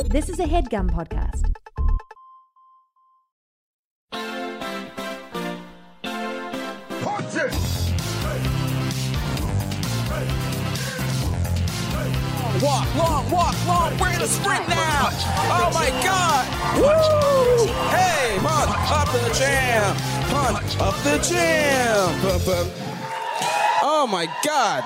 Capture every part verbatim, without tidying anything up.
This is a HeadGum podcast. Walk, long, walk, long. We're gonna sprint now. Oh my God! Woo! Hey, punch up the jam. Punch up the jam. Bum, bum. Oh my God!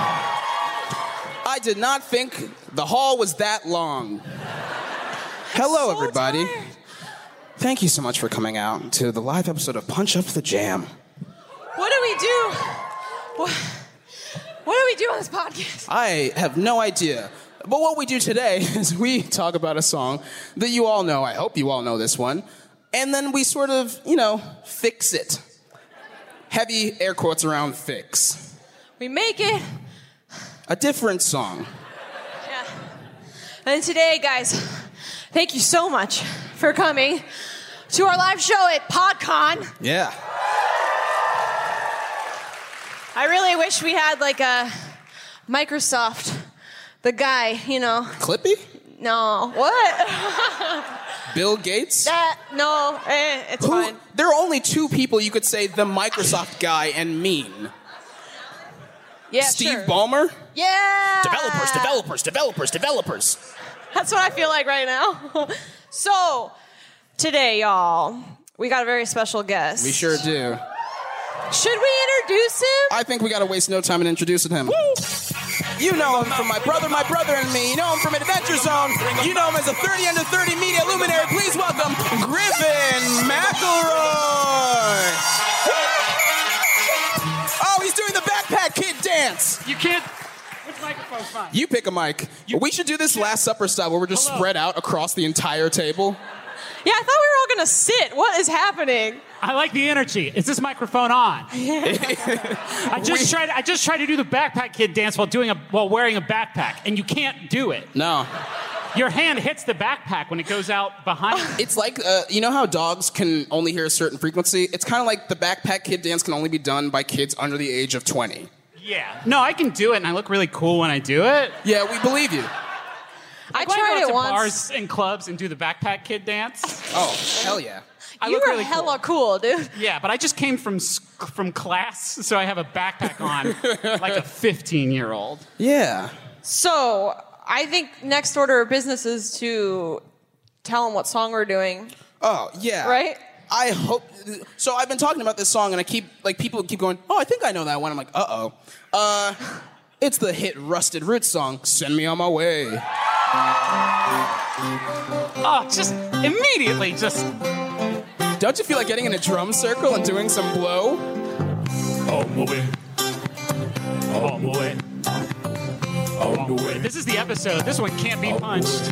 I did not think the hall was that long. Hello, so everybody. tired. Thank you so much for coming out to the live episode of Punch Up the Jam. What do we do? What, what do we do on this podcast? I have no idea. But what we do today is we talk about a song that you all know. I hope you all know this one. And then we sort of, you know, fix it. Heavy air quotes around fix. We make it. A different song. Yeah. And today, guys, thank you so much for coming to our live show at PodCon. Yeah. I really wish we had like a Microsoft, the guy, you know. Clippy? No. What? Bill Gates? That, no, eh, it's Who, fine. there are only two people you could say the Microsoft guy and mean. Yeah, Steve sure. Ballmer? Yeah. Developers, developers, developers, developers. That's what I feel like right now. So, today, y'all, we got a very special guest. We sure do. Should we introduce him? I think we gotta waste no time in introducing him. Woo! You know him from My Brother, My Brother and Me. You know him from Adventure Zone. You know him as a thirty under thirty media luminary. Please welcome Griffin McElroy. Oh, he's doing the Backpack Kid dance. You can't. Which microphone's fine? You pick a mic. We should do this Last Supper style where we're just Hello. spread out across the entire table. Yeah, I thought we were all gonna sit. What is happening? I like the energy. Is this microphone on? I just We- tried. I just tried to do the Backpack Kid dance while doing a while wearing a backpack, and you can't do it. No. Your hand hits the backpack when it goes out behind. you. It's like, uh, you know how dogs can only hear a certain frequency? It's kind of like the Backpack Kid dance can only be done by kids under the age of twenty. Yeah. No, I can do it, and I look really cool when I do it. Yeah, we believe you. I When I tried go out it to once. bars and clubs and do the Backpack Kid dance. Oh, hell yeah. I You look were really hella cool. cool, dude. Yeah, but I just came from s- from class, so I have a backpack on like a fifteen-year-old. Yeah. So, I think next order of business is to tell them what song we're doing, Oh, yeah. right? I hope. So I've been talking about this song, and I keep like people keep going. Oh, I think I know that one. I'm like, uh oh. Uh, it's the hit Rusted Roots song. Send me on my way. Oh, just immediately, just. Don't you feel like getting in a drum circle and doing some blow? On the way. On the way. On the way. This is the episode. This one can't be punched.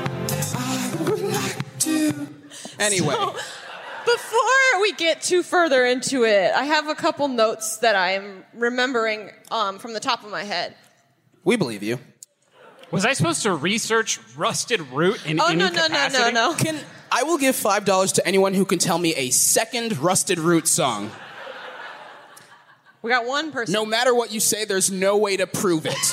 Anyway. So, before we get too further into it, I have a couple notes that I am remembering um, from the top of my head. We believe you. Was I supposed to research Rusted Root in Oh, any no, no, no, capacity? no, no. Can I will give five dollars to anyone who can tell me a second Rusted Roots song. We got one person. No matter what you say, there's no way to prove it.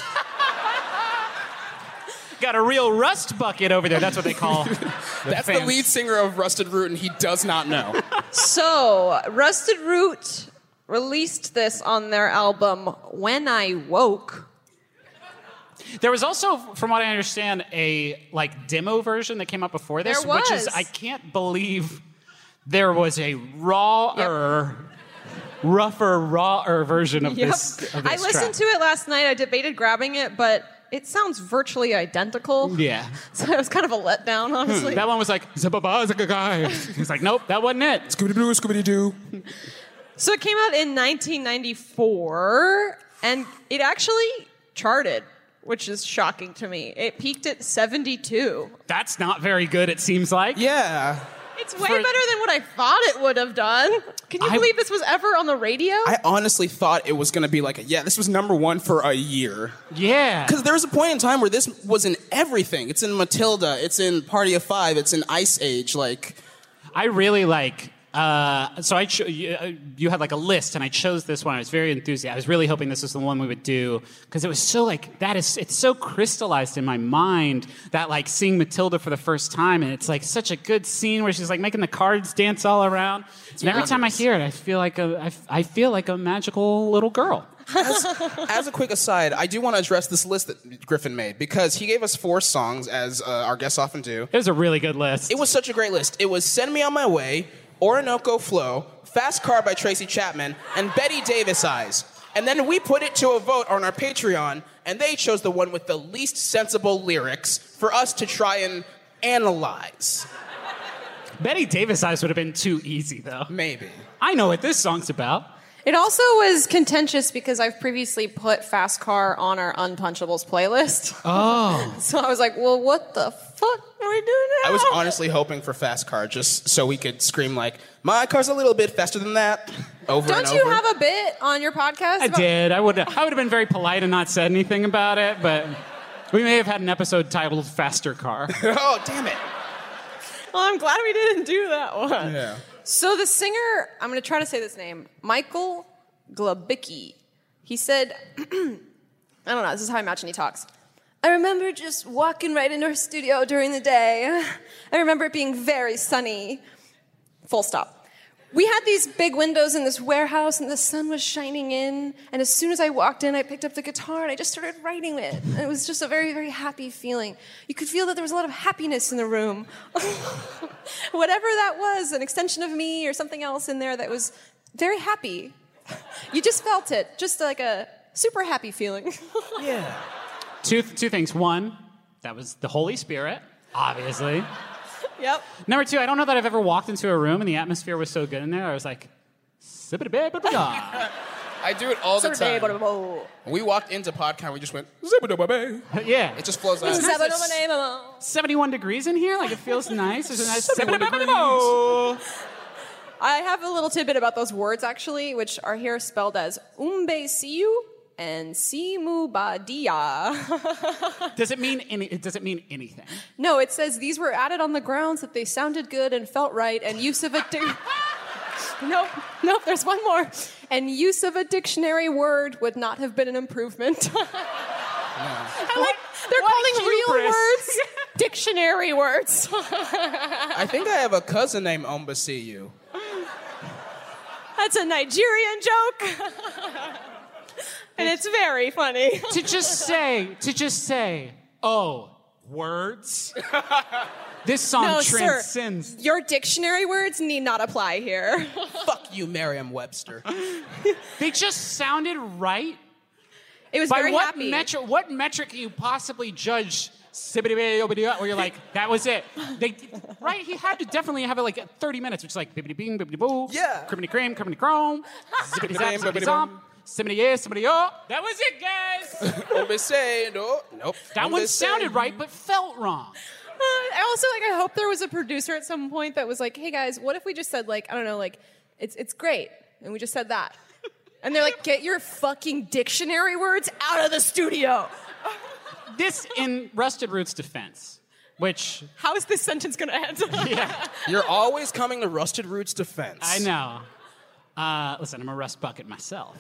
Got a real rust bucket over there. That's what they call the That's the fans. lead singer of Rusted Root, and he does not know. So, Rusted Root released this on their album When I Woke. There was also, from what I understand, a like demo version that came out before this, There which is was. I can't believe there was a rawer, rougher, rawer version of Yep. this. Of this I listened track. to it last night. I debated grabbing it, but it sounds virtually identical. Yeah. So it was kind of a letdown, honestly. That one was like, "Zababa, zagagai." He's like, nope, that wasn't it. Scooby-Doo, Scooby-Doo. So it came out in nineteen ninety-four, and it actually charted, which is shocking to me. It peaked at seventy-two. That's not very good, it seems like. Yeah. It's way For- better than what I thought it would have done. Can you I- believe this was ever on the radio? I honestly thought it was going to be like, a, yeah, this was number one for a year. Yeah. Because there was a point in time where this was in everything. It's in Matilda. It's in Party of Five. It's in Ice Age. Like, I really like Uh, so I cho- you, you had like a list, and I chose this one. I was very enthusiastic. I was really hoping this was the one we would do because it was so like that is it's so crystallized in my mind that like seeing Matilda for the first time, and it's like such a good scene where she's like making the cards dance all around. And every time I hear it, I feel like a I, I feel like a magical little girl. As, as a quick aside, I do want to address this list that Griffin made because he gave us four songs, as uh, our guests often do. It was a really good list. It was such a great list. It was Send Me On My Way, Orinoco Flow, Fast Car by Tracy Chapman, and Betty Davis Eyes. And then we put it to a vote on our Patreon, and they chose the one with the least sensible lyrics for us to try and analyze. Betty Davis Eyes would have been too easy, though. Maybe. I know what this song's about. It also was contentious because I've previously put Fast Car on our Unpunchables playlist. Oh. So I was like, well, what the fuck are we doing now? I was honestly hoping for Fast Car just so we could scream like, my car's a little bit faster than that, over Don't and over. you have a bit on your podcast? I about- did. I would I would have been very polite and not said anything about it, but we may have had an episode titled Faster Car. Oh, damn it. Well, I'm glad we didn't do that one. Yeah. So the singer, I'm going to try to say this name, Michael Glabicki. He said, I don't know, this is how I imagine he talks. I remember just walking right into her studio during the day. I remember it being very sunny. Full stop. We had these big windows in this warehouse, and the sun was shining in. And as soon as I walked in, I picked up the guitar, and I just started writing it. And it was just a very, very happy feeling. You could feel that there was a lot of happiness in the room. Whatever that was, an extension of me or something else in there that was very happy. You just felt it, just like a super happy feeling. Yeah. Two two things. One, that was the Holy Spirit, obviously. Yep. Number two, I don't know that I've ever walked into a room and the atmosphere was so good in there. I was like, zippity-ba-ba-ba. I do it all the time. When we walked into PodCon, we just went, zip-a-da-ba-ba. Yeah. It just flows out. seventy-one degrees in here. Like, it feels nice. There's a nice seventy-one zippity-ba-ba-ba. I have a little tidbit about those words, actually, which are here spelled as umbesiu and simubadia. Does it mean any? Does it mean anything? No, it says these were added on the grounds that they sounded good and felt right, and use of a di- nope, nope. There's one more, and use of a dictionary word would not have been an improvement. I like they're what calling real hubris. words dictionary words. I think I have a cousin named Ombasiu. That's a Nigerian joke. And it's very funny. To just say, to just say, oh, words. This song No, transcends. sir. Your dictionary words need not apply here. Fuck you, Merriam-Webster. They just sounded right. It was By very what happy. metric? What metric can you possibly judge? Sibbity-ba-yo-ba-dee-ya, where you're like, that was it. They, right? He had to definitely have it like thirty minutes, which is like bibbity bing, bibbity boo. Yeah. Crimmity cream, crimmity chrome. Zippity zap, Bibbidi-bam, zippity bibbidi-bam. zomp. Somebody yeah, somebody oh. That was it, guys. Ombase, no, nope. That one Ombase. sounded right, but felt wrong. Uh, I also like. I hope there was a producer at some point that was like, "Hey guys, what if we just said like I don't know, like it's it's great," and we just said that, and they're like, "Get your fucking dictionary words out of the studio." This in Rusted Roots' defense, which How is this sentence gonna end? yeah, You're always coming to Rusted Roots' defense. I know. Uh, listen, I'm a rust bucket myself.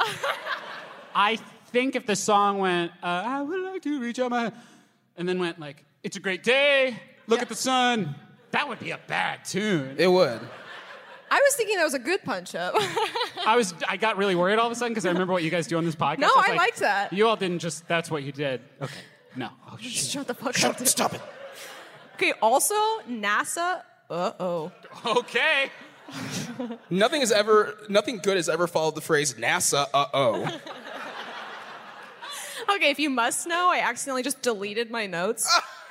I think if the song went, uh, I would like to reach out my hand, and then went like, it's a great day, look Yeah. at the sun, that would be a bad tune. It would. I was thinking that was a good punch up. I was, I got really worried all of a sudden because I remember what you guys do on this podcast. No, was I like, liked that. You all didn't just, that's what you did. Okay, no. Oh, shit. Shut the fuck up. Shut, dude. stop it. Okay. Also, NASA. Uh oh. Okay. Nothing has ever, nothing good has ever followed the phrase NASA, uh-oh. Okay, if you must know, I accidentally just deleted my notes.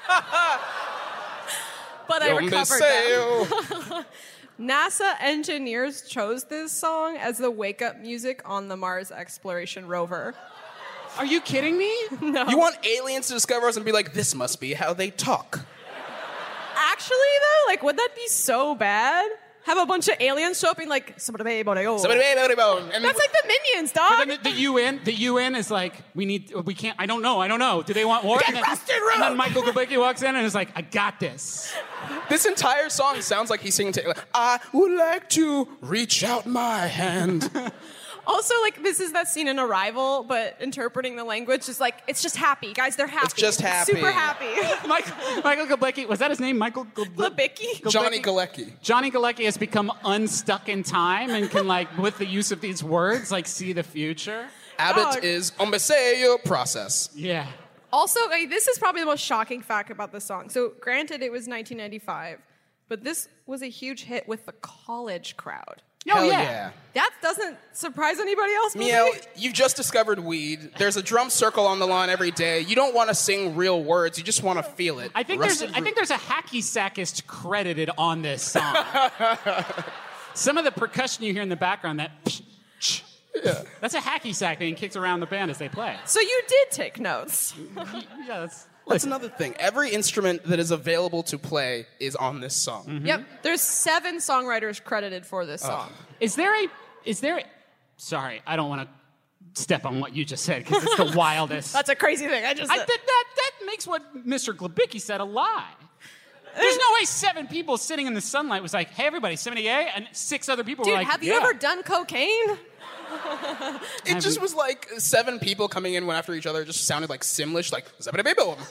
But I recovered them. Ombase. NASA engineers chose this song as the wake-up music on the Mars exploration rover. Are you kidding me? No. You want aliens to discover us and be like, this must be how they talk. Actually, though, like, would that be so bad? have a bunch of aliens show up and like, somebody baby, oh. Somebody baby, baby, baby. And That's like the Minions, But dog. then the, the U N, the U N is like, we need, we can't. I don't know. I don't know. Do they want war? Get and, then, Rusted and then Root! Michael Gubicki walks in and is like, I got this. This entire song sounds like he's singing to, like, I would like to reach out my hand. Also, like, this is that scene in Arrival, but interpreting the language is like, it's just happy. Guys, they're happy. It's just happy. Super happy. Michael, Michael Gubicki, was that his name? Michael Gubicki? Lebicki? Johnny Galecki. Johnny Galecki has become unstuck in time and can, like, with the use of these words, like, see the future. Abbott Dog. is Ombeseyo process. Yeah. Also, like, this is probably the most shocking fact about this song. So, granted, it was nineteen ninety-five, but this was a huge hit with the college crowd. Oh, Hell yeah. yeah. That doesn't surprise anybody else, maybe? Miel, you've just discovered weed. There's a drum circle on the lawn every day. You don't want to sing real words. You just want to feel it. I think there's Rusted I think there's a hacky sackist credited on this song. Some of the percussion you hear in the background, that yeah. That's a hacky sack being kicked around the band as they play. So you did take notes. Yeah, that's That's another thing. Every instrument that is available to play is on this song. Mm-hmm. Yep. There's seven songwriters credited for this song. Is there a is there a, sorry, I don't want to step on what you just said because it's the wildest. That's a crazy thing. I just I, said. that, that that makes what Mister Glebicki said a lie. There's no way seven people sitting in the sunlight was like, hey, everybody, seventy A, and six other people Dude, were like, have you yeah. ever done cocaine? It just was like seven people coming in one after each other. It just sounded like Simlish, like This this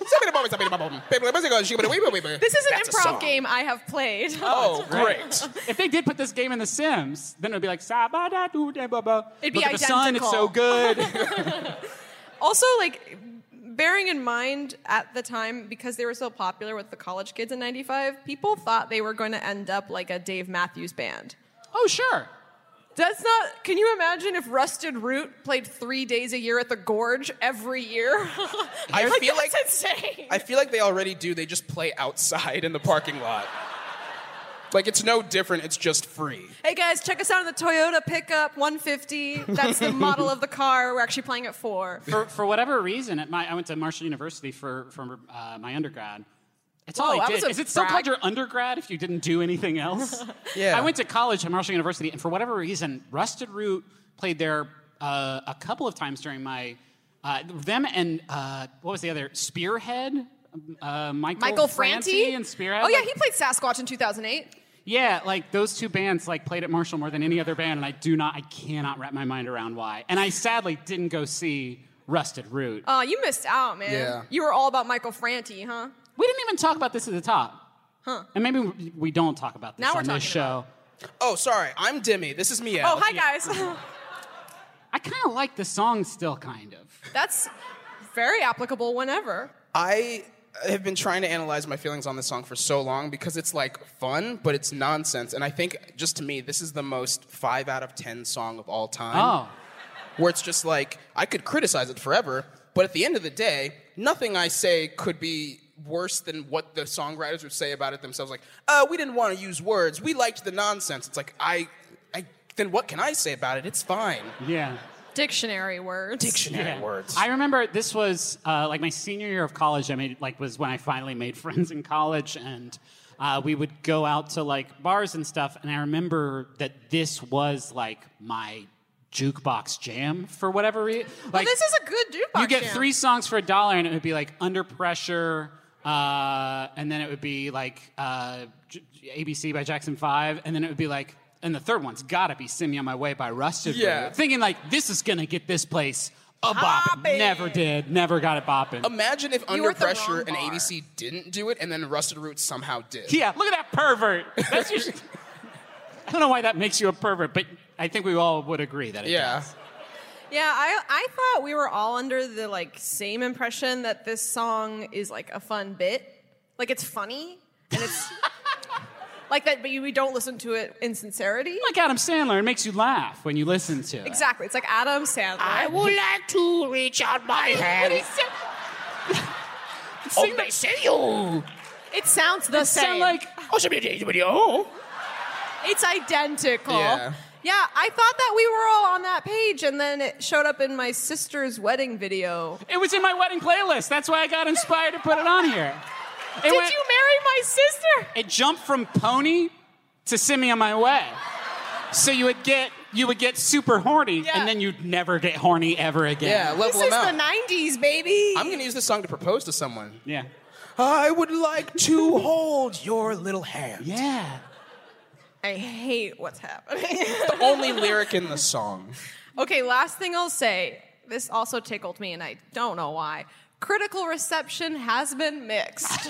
is an improv game I have played. Oh, great! If they did put this game in The Sims, then it would be like, Sa-ba-da-doo-da-ba-ba. It'd be Look at the sun, it's so identical. good. Also, like, bearing in mind at the time, because they were so popular with the college kids in ninety-five, people thought they were going to end up like a Dave Matthews Band. Oh, sure. That's not. Can you imagine if Rusted Root played three days a year at the Gorge every year? I like, feel that's like insane. I feel like they already do. They just play outside in the parking lot. Like it's no different. It's just free. Hey guys, check us out on the Toyota pickup one fifty. That's the model of the car we're actually playing it for. For for whatever reason, at my I went to Marshall University for for uh, my undergrad. It's all Whoa, I that did. was a Is it still brag. called your undergrad if you didn't do anything else? Yeah. I went to college at Marshall University, and for whatever reason, Rusted Root played there uh, a couple of times during my uh, them and uh, what was the other Spearhead? Uh, Michael, Michael Franti Franti and Spearhead. Oh yeah, Like, he played Sasquatch in two thousand eight. yeah, like those two bands like played at Marshall more than any other band, and I do not, I cannot wrap my mind around why. And I sadly didn't go see Rusted Root. Oh, you missed out, man. Yeah. You were all about Michael Franti, huh? We didn't even talk about this at the top. Huh. And maybe we- we don't talk about this Now we're on this talking show. Oh, sorry. I'm Dimmy. This is Miel. Oh, hi guys. I kind of like the song still, kind of. That's very applicable whenever. I have been trying to analyze my feelings on this song for so long because it's like fun, but it's nonsense. And I think, just to me, this is the most five out of ten song of all time. Oh. Where it's just like, I could criticize it forever, but at the end of the day, nothing I say could be worse than what the songwriters would say about it themselves. Like, uh, we didn't want to use words. We liked the nonsense. It's like, I, I, then what can I say about it? It's fine. Yeah. Dictionary words. Dictionary Yeah. words. I remember this was uh, like my senior year of college. I made like was when I finally made friends in college, and uh, we would go out to like bars and stuff. And I remember that this was like my jukebox jam for whatever reason. Well, Like this is a good jukebox you get jam. three songs for a dollar, and it would be like Under Pressure, uh, and then it would be like uh, J- A B C by Jackson Five, and then it would be like. And the third one's gotta be Send Me On My Way by Rusted Yeah. Root. Thinking like, this is gonna get this place a bop. Poppin'. Never did. Never got it bopping. Imagine if You Under were at the Pressure wrong and bar. A B C didn't do it, and then Rusted Roots somehow did. yeah, look at that pervert. That's just, I don't know why that makes you a pervert, but I think we all would agree that it Yeah. does. Yeah, I I thought we were all under the like same impression that this song is like a fun bit. Like it's funny and it's like that, but you, we don't listen to it in sincerity. Like Adam Sandler, it makes you laugh when you listen to it. Exactly. It's like Adam Sandler. would like to reach out my hand. Sing they say you. It sounds the same. sound like, Oh, should be a video. It's identical. Yeah. Yeah, I thought that we were all on that page, and then it showed up in my sister's wedding video. it was in my wedding playlist. That's why I got inspired to put it on here. It Did went- you marry my sister? It jumped from Pony to send me on my way. So you would get you would get super horny, Yeah. and then you'd never get horny ever again. Yeah, level This them is out. the nineties, baby. I'm gonna use this song to propose to someone. Yeah. I would like to hold your little hand. Yeah. I hate what's happening. The only lyric in the song. Okay, last thing I'll say. This also tickled me, and I don't know why. Critical reception has been mixed.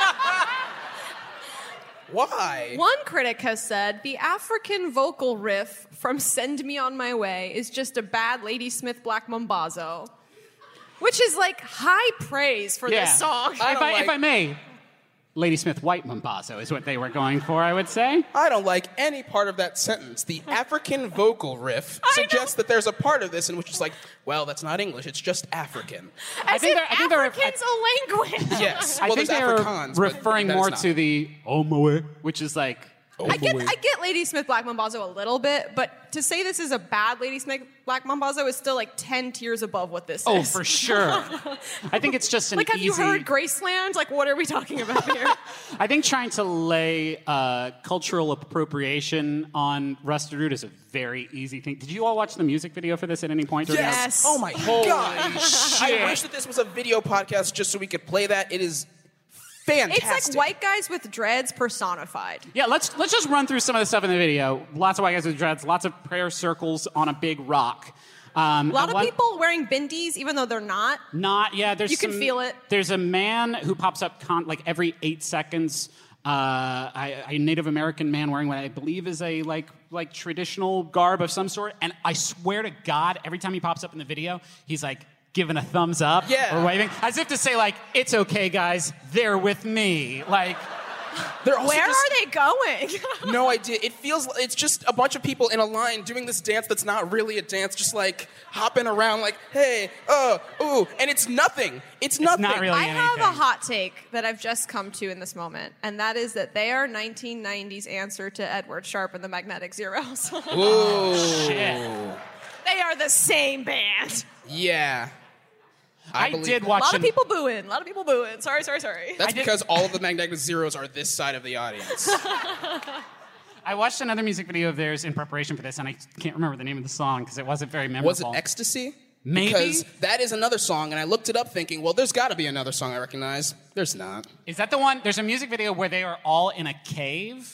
Why? One critic has said the African vocal riff from Send Me On My Way is just a bad Ladysmith Black Mambazo. Which is like high praise for Yeah. this song. I If don't I, if like- I may, Ladysmith White Mambazo is what they were going for, I would say. I don't like any part of that sentence. The African vocal riff suggests that there's a part of this in which it's like, well, that's not English, it's just African. As I think if they're- I think they're- African's a language. Yes. I well, think there's they were Afrikaans, but referring that is more not. to the Omoe, which is like... I get, I get Ladysmith Black Mambazo a little bit, but to say this is a bad Ladysmith Black Mambazo is still like ten tiers above what this Oh, is. for sure. I think it's just an Like, have easy... you heard Graceland? Like, what are we talking about here? I think trying to lay uh, cultural appropriation on Rusted Root is a very easy thing. Did you all watch the music video for this at any point? during Yes. Oh my Holy god! shit. I wish that this was a video podcast just so we could play that. It is fantastic. It's like white guys with dreads personified. Yeah, let's let's just run through some of the stuff in the video. Lots of white guys with dreads, lots of prayer circles on a big rock. Um, A lot and of one- people wearing bindis, even though they're not. Not, yeah. There's You can some- feel it. There's a man who pops up con- like every eight seconds. Uh, a, a Native American man wearing what I believe is a like like traditional garb of some sort. And I swear to God, every time he pops up in the video, he's like giving a thumbs up Yeah. or waving, as if to say like, "It's okay, guys. They're with me." Like. They're also Where just- are they going? No idea. It feels it's just a bunch of people in a line doing this dance that's not really a dance, just like hopping around, like hey, oh, ooh, and it's nothing. It's nothing. not really I have a anything. hot take that I've just come to in this moment, and that is that they are nineteen nineties answer to Edward Sharpe and the Magnetic Zeros. Ooh, Shit. They are the same band. yeah. I, believe did that. A watch lot of an- people booing. A lot of people booing. Sorry, sorry, sorry. That's I did- because all of the Magnetic Zeros are this side of the audience. I watched another music video of theirs in preparation for this, and I can't remember the name of the song because it wasn't very memorable. Was it Ecstasy? Maybe. Because that is another song, and I looked it up thinking, well, there's got to be another song I recognize. There's not. Is that the one? There's a music video where they are all in a cave.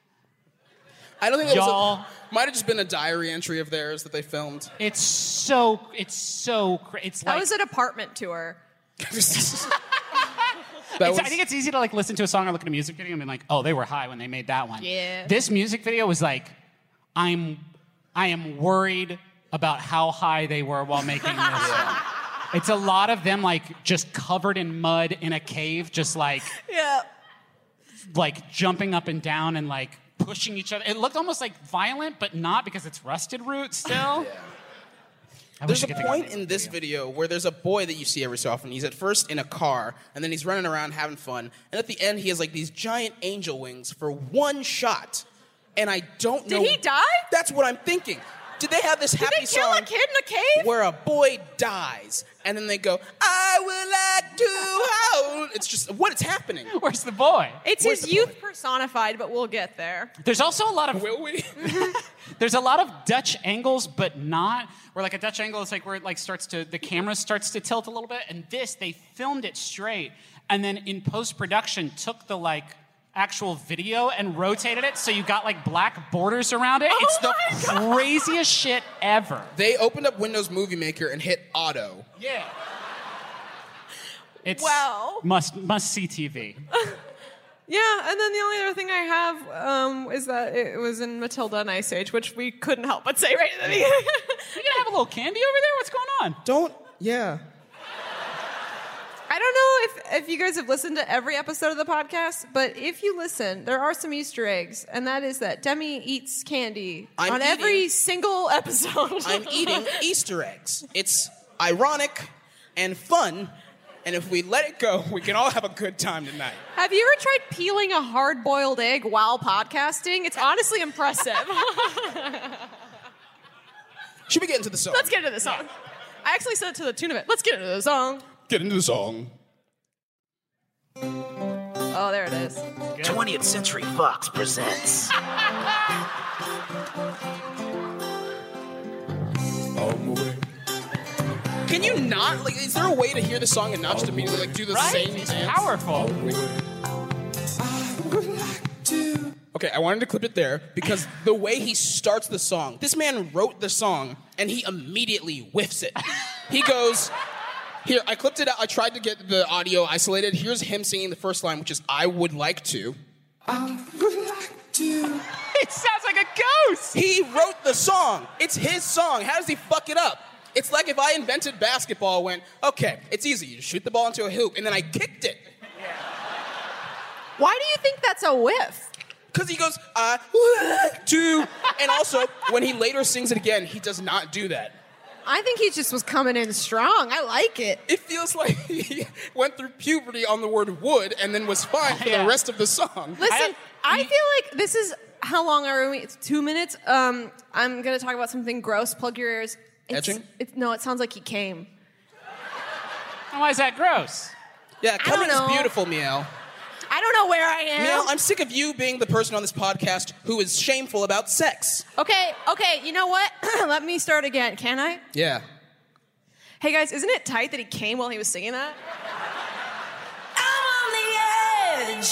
I don't think that Y'all- was a, might have just been a diary entry of theirs that they filmed. It's so. It's so. cra- It's That like. was an apartment tour. that it's- was, I think it's easy to like listen to a song or look at a music video and be like, oh, they were high when they made that one. Yeah. This music video was like, I'm, I am worried about how high they were while making this. It's a lot of them like just covered in mud in a cave, just like Yeah. like jumping up and down and like pushing each other. It looked almost like violent, but not because it's Rusted Root still. I wish There's I a could think of point the name in of the this video where there's a boy that you see every so often. He's at first in a car, and then he's running around having fun. And at the end, he has like these giant angel wings for one shot. And I don't know. Did he die? That's what I'm thinking. Did they have this Did happy they kill song a kid in a cave? where a boy dies, and then they go, "I would like to hold"? It's just what is happening. Where's the boy? It's Where's his the youth boy? personified, but we'll get there. There's also a lot of Will we? there's a lot of Dutch angles, but not where like a Dutch angle is like where it like starts to the camera starts to tilt a little bit. And this they filmed it straight, and then in post production took the like actual video and rotated it so you got like black borders around it. Oh It's the my God. craziest shit ever. They opened up Windows Movie Maker and hit auto. Yeah. It's Wow. must must see T V. Yeah, and then the only other thing I have um, is that it was in Matilda and Ice Age, which we couldn't help but say right at the beginning. You gonna have a little candy over there? What's going on? Don't. Yeah. I don't know if, if you guys have listened to every episode of the podcast, but if you listen, there are some Easter eggs, and that is that Demi eats candy I'm on every eating- single episode. I'm eating Easter eggs. It's ironic and fun, and if we let it go, we can all have a good time tonight. Have you ever tried peeling a hard-boiled egg while podcasting? It's honestly impressive. Should we get into the song? Let's get into the song. I actually said it to the tune of it. Let's get into the song. get into the song. Oh, Oh, there it is. twentieth Century Fox presents. Can you not, like, is there a way to hear the song and not just immediately, like, do the Right? same It's dance? powerful. Okay, I wanted to clip it there because the way he starts the song, this man wrote the song and he immediately whiffs it. He goes, here, I clipped it out. I tried to get the audio isolated. Here's him singing the first line, which is, I would like to. I would like to. It sounds like a ghost. He wrote the song. It's his song. How does he fuck it up? It's like if I invented basketball, went, okay, it's easy. You shoot the ball into a hoop, and then I kicked it. Why do you think that's a whiff? Because he goes, I would like to. And also, when he later sings it again, he does not do that. I think he just was coming in strong. I like it. It feels like he went through puberty on the word would and then was fine for Yeah. the rest of the song. Listen, I- I, feel like this is how long are we? It's two minutes. Um, I'm gonna talk about something gross. Plug your ears. It's, Etching? It's, no, it sounds like he came. Why is that gross? Yeah, coming is know. beautiful, Meow. I don't know where I am. Meow, I'm sick of you being the person on this podcast who is shameful about sex. Okay, okay. You know what? Let me start again. Can I? Yeah. Hey guys, isn't it tight that he came while he was singing that? I'm on the edge.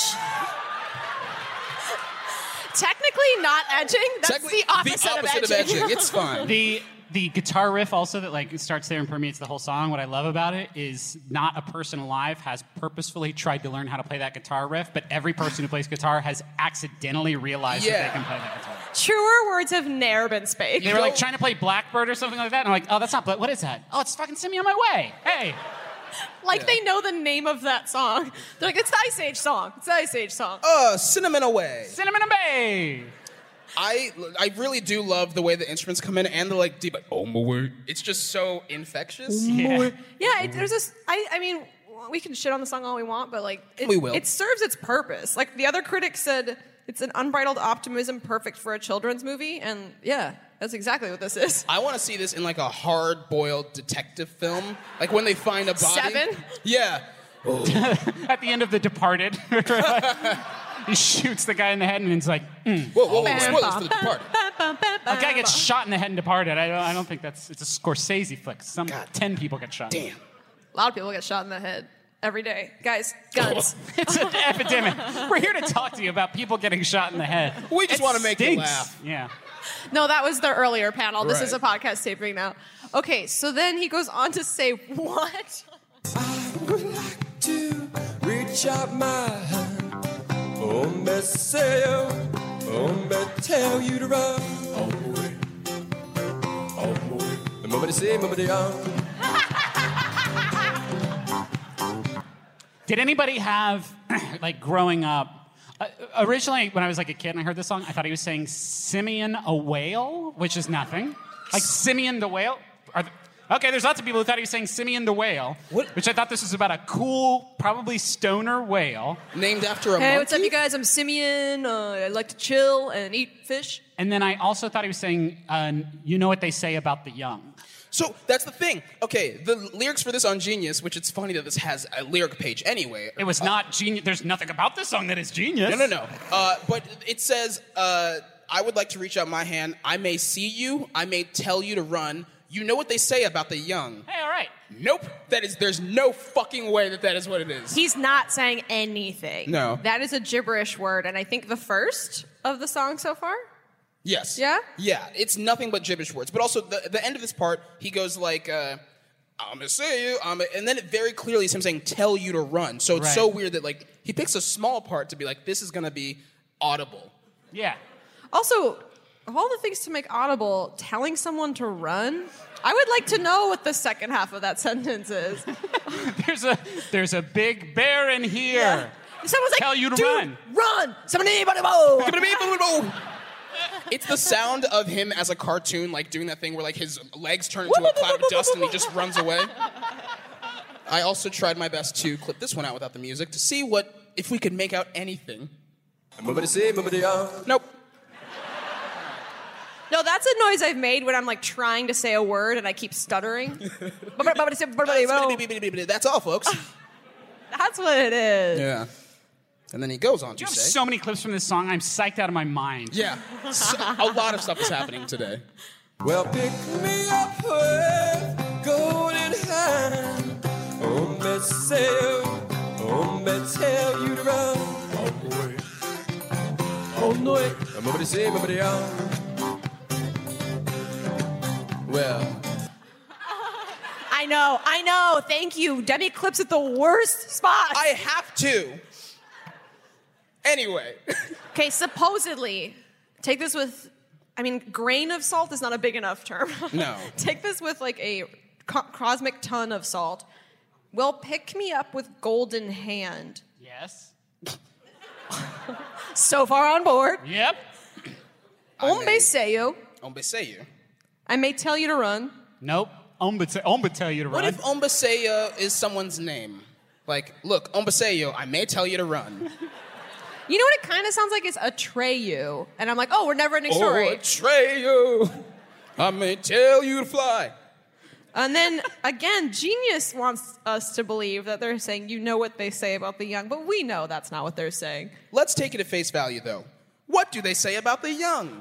Technically not edging. That's Technically, the opposite, the opposite of edging. It's fine. The the guitar riff also that like starts there and permeates the whole song. What I love about it is not a person alive has purposefully tried to learn how to play that guitar riff, but every person who plays guitar has accidentally realized Yeah. that they can play that guitar. Truer words have ne'er been spake. They were like trying to play Blackbird or something like that, and I'm like, oh, that's not Black. What is that? Oh, it's fucking Send Me On My Way. Hey. Like Yeah. they know the name of that song. They're like, it's the Ice Age song. It's the Ice Age song. Uh, Cinnamon Away. Cinnamon and Bay. I I really do love the way the instruments come in and the like deep like oh my word. It's just so infectious. Yeah. Yeah, it, there's this. I, I mean, we can shit on the song all we want, but like, it, We will. It serves its purpose. Like the other critics said, it's an unbridled optimism, perfect for a children's movie, and yeah, that's exactly what this is. I want to see this in like a hard-boiled detective film, like when they find a body. Seven? Yeah. At the end of The Departed. He shoots the guy in the head and it's like, mm. Whoa, whoa, whoa! Spoilers for the Departed. A guy gets shot in the head in Departed. I don't, I don't think that's, it's a Scorsese flick. Some God. ten people get shot. Damn. A lot of people get shot in the head every day. Guys, guns. It's an epidemic. We're here to talk to you about people getting shot in the head. We just It wanna make you stinks. laugh. Yeah. No, that was the earlier panel. This Right. is a podcast taping now. Okay, so then he goes on to say, what? I would like to reach out my hand. Oh, me say, oh, me tell you to run. All the way, all the way. The moment they say, moment they are. Did anybody have, like, growing up, uh, originally when I was like a kid and I heard this song, I thought he was saying Simeon a whale, which is nothing. Like Simeon the whale. Are th- okay, there's lots of people who thought he was saying Simeon the whale, What? which I thought this was about a cool, probably stoner whale. Named after a Hey, monkey. what's up, you guys? I'm Simeon. Uh, I like to chill and eat fish. And then I also thought he was saying, uh, you know what they say about the young. So that's the thing. Okay, the lyrics for this on Genius, which it's funny that this has a lyric page anyway. It was not genius. There's nothing about this song that is genius. No, no, no. Uh, but it says, uh, I would like to reach out my hand. I may see you. I may tell you to run. You know what they say about the young. Hey, all right. Nope. That is. There's no fucking way that that is what it is. He's not saying anything. No. That is a gibberish word, and I think the first of the song so far. Yes. Yeah? Yeah. It's nothing but gibberish words. But also, the, the end of this part, he goes like, uh, I'm gonna say you, I'm a, and then it very clearly is him saying, tell you to run. So it's Right. so weird that, like, he picks a small part to be like, this is gonna be audible. Yeah. Also, of all the things to make audible, telling someone to run, I would like to know what the second half of that sentence is. There's a there's a big bear in here. Someone's like, Tell you to "Dude, run." Run! Somebody, anybody, whoa!" It's the sound of him as a cartoon, like doing that thing where like his legs turn into a cloud of dust and he just runs away. I also tried my best to clip this one out without the music to see what if we could make out anything. Moment they say, moment they are. Nope. No, that's a noise I've made when I'm like trying to say a word and I keep stuttering. That's all, folks. That's what it is. Yeah. And then he goes on to You have say... so many clips from this song, I'm psyched out of my mind. Yeah, so, a lot of stuff is happening today. Well, pick me up with golden hand. Oh, me say, oh, me tell you to run. Oh, boy. Oh, no. I'm over to say, over to Well... I know, I know. Thank you. Demi clips at the worst spots. I have to. Anyway. Okay, supposedly, take this with, I mean, grain of salt is not a big enough term. No. Take this with like a co- cosmic ton of salt. Well, pick me up with golden hand. Yes. So far on board. Yep. Ombe seyo. Ombeseyo. I may tell you to run. Nope. Omba, t- Omba tell you to What run. if Ombeseyo is someone's name? Like, look, Ombeseyo, I may tell you to run. You know what it kind of sounds like? It's Atreyu. And I'm like, oh, we're never ending story. Oh, Atreyu, I may tell you to fly. And then, again, Genius wants us to believe that they're saying, you know what they say about the young, but we know that's not what they're saying. Let's take it at face value, though. What do they say about the young?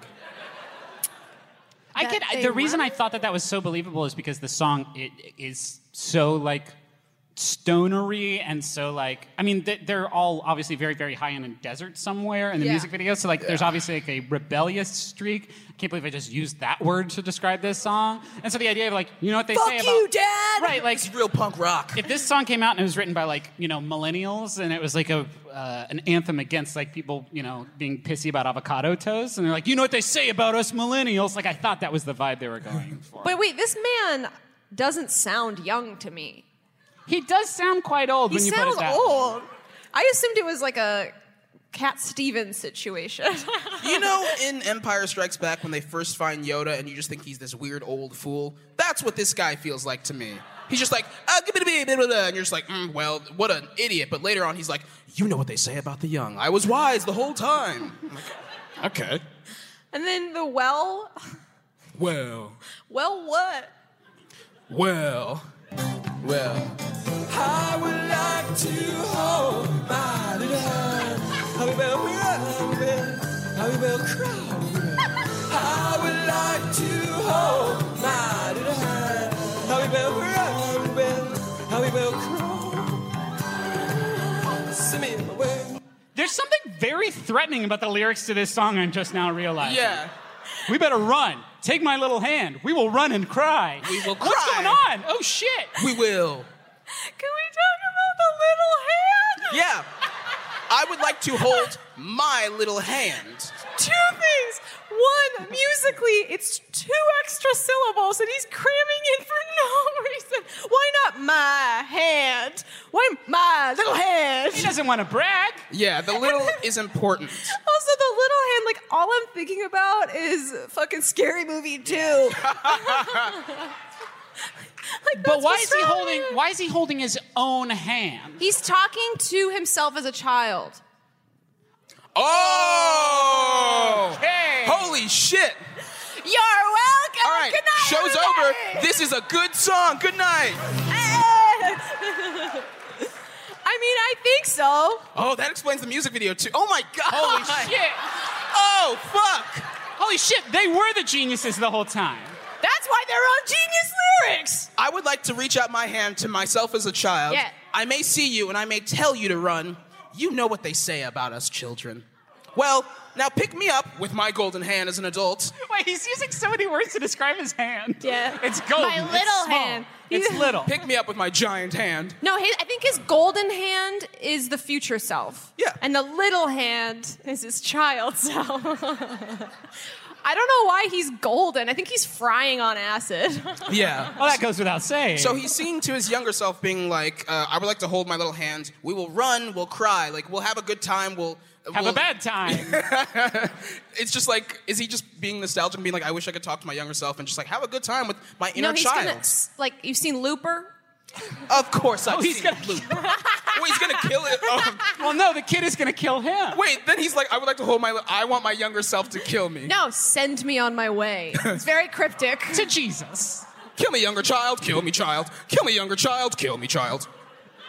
I That get they the reason run? I thought that that was so believable is because the song it is so like stonery and so like I mean th- they're all obviously very very high in a desert somewhere in the Yeah. music video, so like there's obviously like a rebellious streak. I can't believe I just used that word to describe this song. And so the idea of like, you know what they Fuck say you, about Dad! right, like It's real punk rock. if this song came out and it was written by like, you know, millennials and it was like a uh, an anthem against like people, you know, being pissy about avocado toast and they're like, you know what they say about us millennials, like I thought that was the vibe they were going for. But wait, this man doesn't sound young to me. He does sound quite old He when you put sounds it that way. old. I assumed it was like a Cat Stevens situation. You know, in Empire Strikes Back, when they first find Yoda and you just think he's this weird old fool, that's what this guy feels like to me. He's just like, ah, give it a bit, and you're just like, mm, well, what an idiot. But later on, he's like, you know what they say about the young. I was wise the whole time. I'm like, okay. And then the well, Well, well, what? well, well. I would like to hold my little hand. How we will cry, how we will cry. I would like to hold my little hand. How we will cry, how we will cry. Send me away. There's something very threatening about the lyrics to this song I'm just now realizing. Yeah. We better run. Take my little hand. We will run and cry. We will What's cry. going on? Oh, shit. We will. Can we talk about the little hand? Yeah. I would like to hold my little hand. Two things. One, musically, it's two extra syllables, and he's cramming in for no reason. Why not my hand? Why my little hand? He doesn't want to brag. Yeah, the little is important. Also, the little hand, like, all I'm thinking about is fucking Scary Movie two. Like, But that's why what's is he wrong holding with it. why is he holding his own hand? He's talking to himself as a child. Oh! Hey. Holy shit! You're welcome. All right, Good night, show's everybody. over. This is a good song. Good night. I mean, I think so. Oh, that explains the music video too. Oh my god! Holy shit. Oh fuck! Holy shit, they were the geniuses the whole time. That's why they're on Genius Lyrics. I would like to reach out my hand to myself as a child. Yeah. I may see you and I may tell you to run. You know what they say about us children. Well, now pick me up with my golden hand as an adult. Wait, he's using so many words to describe his hand. Yeah. It's golden. My It's little small. hand. It's little. Pick me up with my giant hand. No, his, I think his golden hand is the future self. Yeah. And the little hand is his child self. I don't know why he's golden. I think he's frying on acid. Yeah. Well, that goes without saying. So he's singing to his younger self, being like, uh, "I would like to hold my little hand. We will run. We'll cry. Like we'll have a good time. We'll have we'll... a bad time. It's just like, is he just being nostalgic and being like, I wish I could talk to my younger self and just like have a good time with my inner no, he's child? gonna, like, you've seen Looper? Of course, I've Oh, he's seen gonna- Luke. Wait, he's gonna kill it. Um, Well, no, the kid is going to kill him. wait, then he's like, I would like to hold my. I want my younger self to kill me. No, send me on my way. It's very cryptic. To Jesus. Kill me, younger child. Kill me, child. Kill me, younger child. Kill me, child.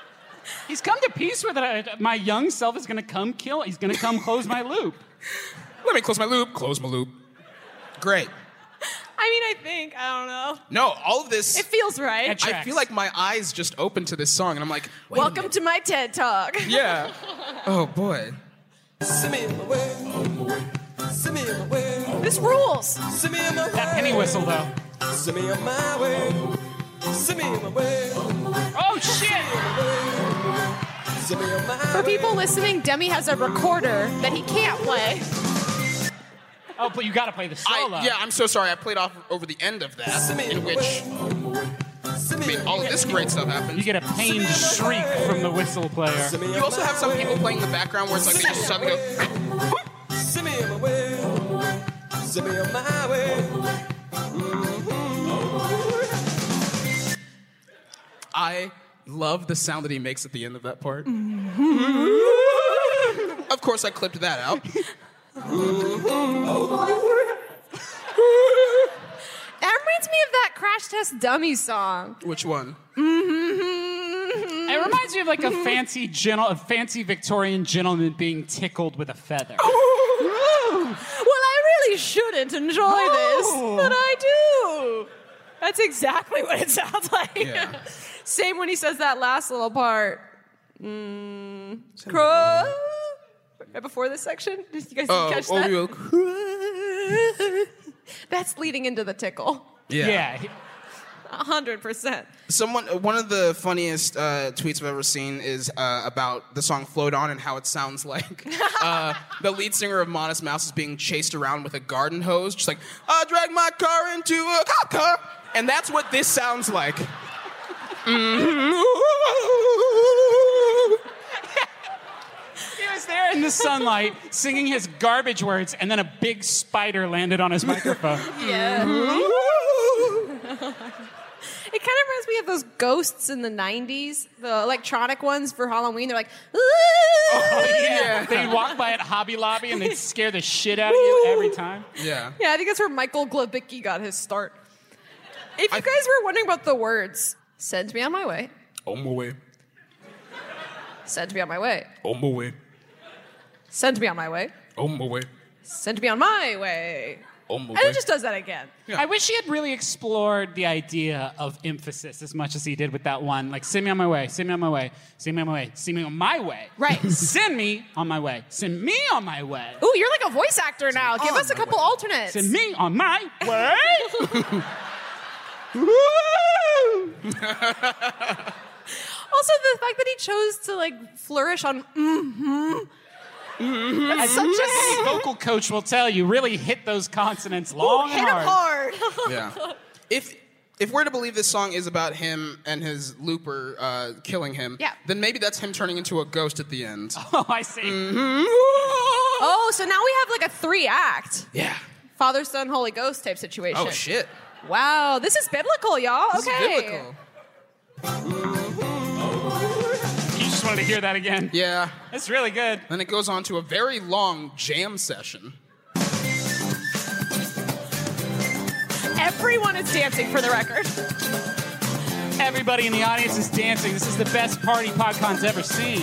He's come to peace with it. My young self is going to come kill. He's going to come close my loop. Let me close my loop. Close my loop. Great. I mean, I think, I don't know. No, all of this. It feels right. It I tracks. feel like my eyes just opened to this song, and I'm like, wait a Welcome minute. to my TED Talk. Yeah. Oh, boy. Send me in my way. Send me in my way. This rules. Send me in my way. That penny whistle, though. Send me on my way. Send me in my way. Oh, shit! Send me on my For way. people listening, Demi has a recorder that he can't play. Oh, but you got to play the solo. I, yeah, I'm so sorry. I played off over the end of that, Send me in my which, way. Send I me mean, all of this great stuff happens. You get a pained shriek from the whistle player. Send me You on also my have some way. people playing in the background where it's like they just suddenly go. Send me on my way. Send me on my way. I love the sound that he makes at the end of that part. Of course, I clipped that out. That reminds me of that Crash Test Dummy song. Which one? It reminds me of like a fancy gentle, a fancy Victorian gentleman being tickled with a feather. Well, I really shouldn't enjoy this, but I do. That's exactly what it sounds like. Yeah. Same when he says that last little part. Mm, crow. Right before this section? Did you guys Oh, catch oh, that? you- That's leading into the tickle. Yeah. he- A hundred percent. Someone, one of the funniest uh, tweets I've ever seen is uh, about the song "Float On" and how it sounds like uh, the lead singer of Modest Mouse is being chased around with a garden hose, just like I drag my car into a cop car, and that's what this sounds like. Mm-hmm. He was there in the sunlight singing his garbage words, and then a big spider landed on his microphone. Yeah. It kind of reminds me of those ghosts in the nineties, the electronic ones for Halloween. They're like, Oh, yeah. They'd walk by at Hobby Lobby and they'd scare the shit out of you every time. Yeah. Yeah, I think that's where Michael Glabicki got his start. If you guys were wondering about the words, send me on my way, On my way. send me on my way, On my way. send me on my way, On my way. send me on my way. On my And way. it just does that again. I wish he had really explored the idea of emphasis as much as he did with that one. Like, send me on my way, send me on my way, send me on my way, send me on my way. Right. Send me on my way, send me on my way. Ooh, you're like a voice actor now. Give on us a my couple way. alternates. Send me on my way. Also, the fact that he chose to like flourish on mm-hmm. That's such a Any vocal coach will tell you, really hit those consonants long hit and him hard. hard. Yeah. If if we're to believe this song is about him and his looper uh, killing him, Yeah. then maybe that's him turning into a ghost at the end. Oh, I see. Oh, so now we have like a three act Yeah. Father, Son, Holy Ghost type situation. Oh shit. Wow, this is biblical, y'all. This okay. is biblical. You just wanted to hear that again. Yeah. That's really good. Then it goes on to a very long jam session. Everyone is dancing for the record. Everybody in the audience is dancing. This is the best party PodCon's ever seen.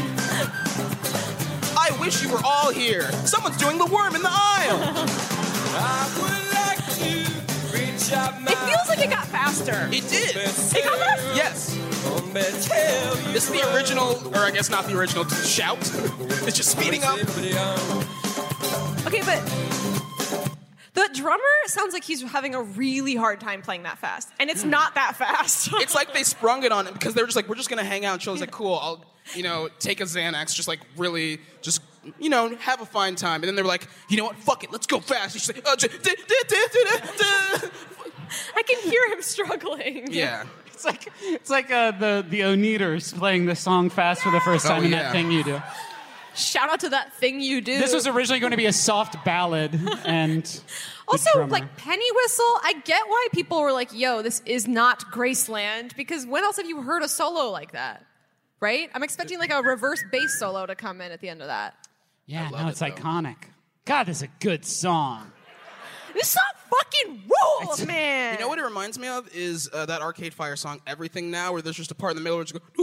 I wish you were all here. Someone's doing the worm in the aisle. I would like to reach out my It feels like it got faster. It did. It got faster. Yes. hand and tell you This is the original, or I guess not the original, shout. It's just speeding up. Okay, but the drummer sounds like he's having a really hard time playing that fast, and it's not that fast. It's like they sprung it on him because they were just like, we're just gonna hang out and chill. It's like, cool, I'll, you know, take a Xanax, just like really, just, you know, have a fine time. And then they were like, you know what, fuck it, let's go fast. He's just like, oh, j- d- d- d- d- d- I can hear him struggling. yeah. It's like it's like uh, the the Oneaters playing the song fast for the first time Oh, in yeah. that thing you do. Shout out to that thing you do. This was originally going to be a soft ballad, and the Also, drummer- like Penny Whistle, I get why people were like, yo, this is not Graceland, because when else have you heard a solo like that? Right? I'm expecting like a reverse bass solo to come in at the end of that. yeah, love no, it's it, though. iconic. God, this is a good song. This song fucking rules, man. You know what it reminds me of is uh, that Arcade Fire song, Everything Now, where there's just a part in the middle where it's go.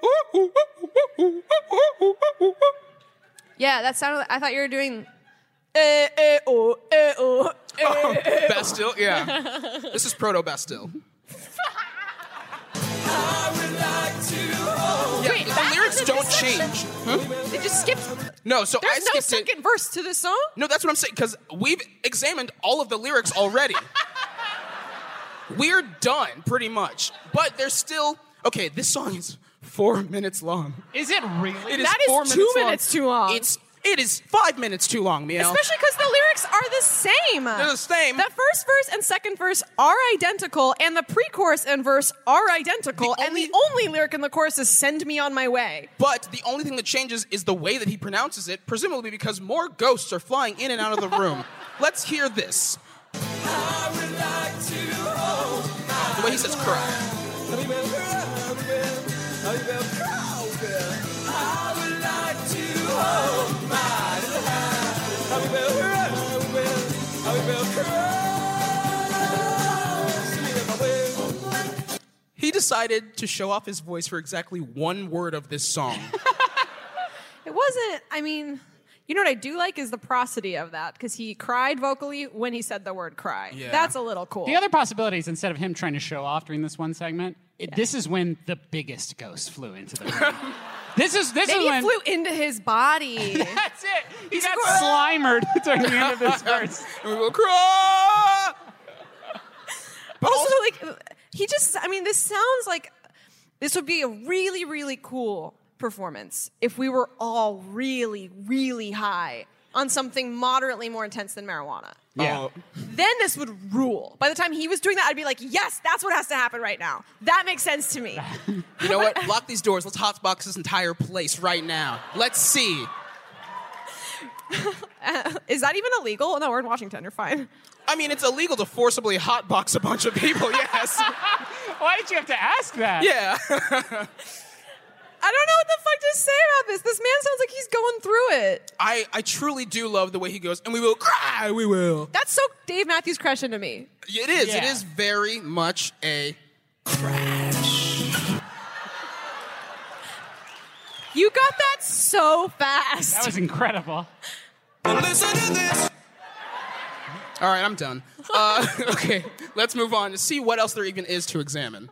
Yeah, that sounded. I thought you were doing. Eh, eh, oh, eh, oh, eh, Oh, eh, oh. Bastille? Yeah. This is Proto Bastille. Yeah, Wait, the that lyrics was in don't this section? change. Huh? It just skipped. No, so There's I no skipped second it. verse to this song. No, that's what I'm saying, because we've examined all of the lyrics already. We're done, pretty much. But there's still... Okay, this song is four minutes long. Is it really? It is That is four two minutes long. minutes too long. It's, it is five minutes too long, Miel. Especially because the lyrics are the same. They're the same. The first verse and second verse are identical, and the pre-chorus and verse are identical, The and the only- only lyric in the chorus is "Send me on my way." But the only thing that changes is the way that he pronounces it, presumably because more ghosts are flying in and out of the room. Let's hear this. The way he says cry. He decided to show off his voice for exactly one word of this song. It wasn't. I mean, you know what I do like is the prosody of that because he cried vocally when he said the word "cry." Yeah. That's a little cool. The other possibility is instead of him trying to show off during this one segment, it, this is when the biggest ghost flew into the room. This is this Maybe is when it flew into his body. that's it. He got slimered during the end of this verse. And we will cry. But also, like, he just, I mean, this sounds like this would be a really, really cool performance if we were all really, really high on something moderately more intense than marijuana. Yeah. Oh, Then this would rule. By the time he was doing that, I'd be like, yes, that's what has to happen right now. That makes sense to me. you know what? Lock these doors. Let's hotbox this entire place right now. Let's see. Is that even illegal? No, we're in Washington. You're fine. I mean, it's illegal to forcibly hotbox a bunch of people, yes. Why did you have to ask that? Yeah. I don't know what the fuck to say about this. This man sounds like he's going through it. I, I truly do love the way he goes, and we will cry, we will. That's so Dave Matthews Crush into me. It is. It Yeah. is very much a You got that so fast. That was incredible. Listen to this. All right, I'm done. Uh, okay, let's move on to see what else there even is to examine.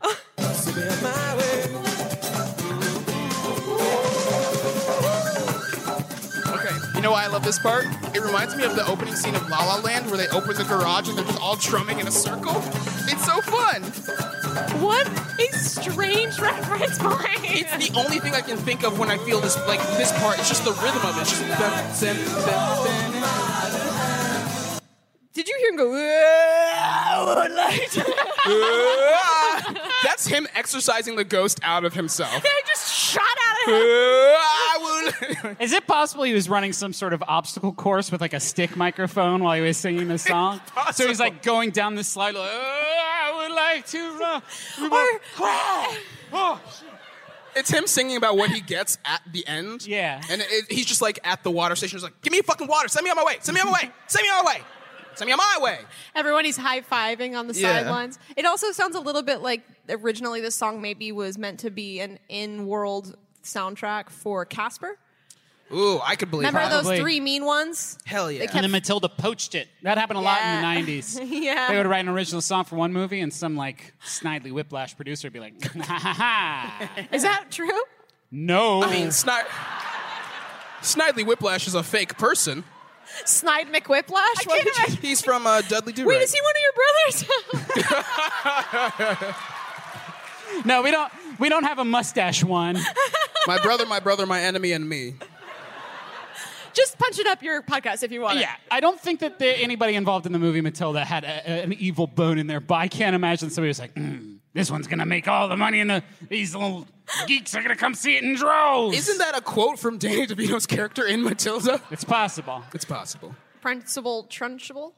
Okay, you know why I love this part? It reminds me of the opening scene of La La Land where they open the garage and they're just all drumming in a circle. It's so fun. What a strange reference point. It's the only thing I can think of when I feel this, like this part. It's just the rhythm of it. It's just. Dun, dun, dun, dun. Did you hear him go, I would like to. That's him exercising the ghost out of himself. I just shot out of him. I would. Is it possible he was running some sort of obstacle course with like a stick microphone while he was singing this song? So he's like going down this slide like, oh, I would like to run. Or, Oh, it's him singing about what he gets at the end. Yeah. And it, he's just like at the water station. He's like, give me fucking water. Send me on my way. Send me on my way. Send me on my way. Send me on my way. everyone he's high-fiving on the Yeah. sidelines. It also sounds a little bit like originally this song maybe was meant to be an in-world soundtrack for Casper. Ooh, I could believe Remember that. Probably. those three mean ones? Hell yeah. They kept- And then Matilda poached it. That happened a lot in the Yeah. nineties. Yeah. They would write an original song for one movie, and some like snidely whiplash producer would be like, ha ha ha. Is that true? No. I mean, Snide- Snidely Whiplash is a fake person. Snide McWhiplash? What did you- He's from uh, Dudley Do Wait, Right. is he one of your brothers? no, we don't. We don't have a mustache one. My brother, my brother, my enemy, and me. Just punch it up your podcast if you want. Yeah, I don't think that there, anybody involved in the movie Matilda had a, a, an evil bone in there, but I can't imagine somebody was like, mm, this one's gonna make all the money, and the these little geeks are gonna come see it in droves. Isn't that a quote from Danny DeVito's character in Matilda? It's possible. It's possible. Principal Trunchable?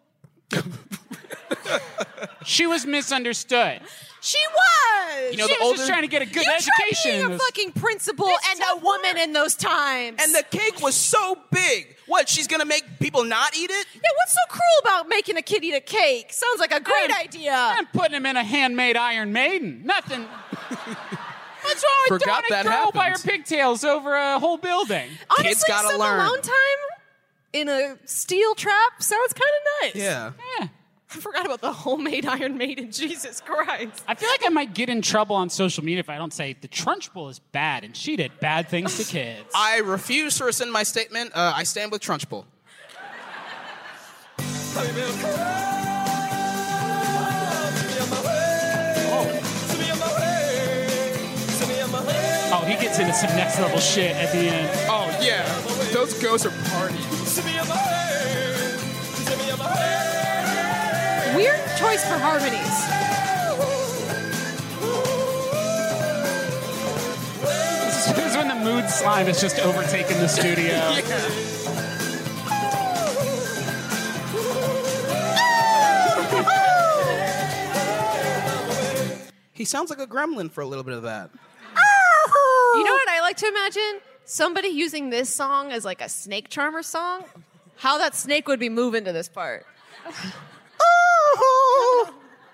She was misunderstood. She was! You know, She the was just older- trying to get a good you education. tried being in a this. fucking principal It's and so a woman in those times. And the cake was so big. What, she's gonna make people not eat it? Yeah, what's so cruel about making a kid eat a cake? Sounds like a great I'm- idea. I'm putting him in a handmade Iron Maiden. Nothing. What's wrong with Forgot throwing a that girl by her happens. pigtails over a whole building? Honestly, Kids gotta some learn. alone time in a steel trap sounds kind of nice. Yeah. Yeah. I forgot about the homemade Iron Maiden. Jesus Christ. I feel like I might get in trouble on social media if I don't say the Trunchbull is bad and she did bad things to kids. I refuse to rescind my statement. Uh, I stand with Trunchbull. Oh, he gets into some next level shit at the end. Oh, yeah. Those ghosts are party. Weird choice for harmonies. This is when the mood slime has just overtaken the studio. He sounds like a gremlin for a little bit of that. You know what I like to imagine? Somebody using this song as like a snake charmer song. How that snake would be moving to this part. Oh!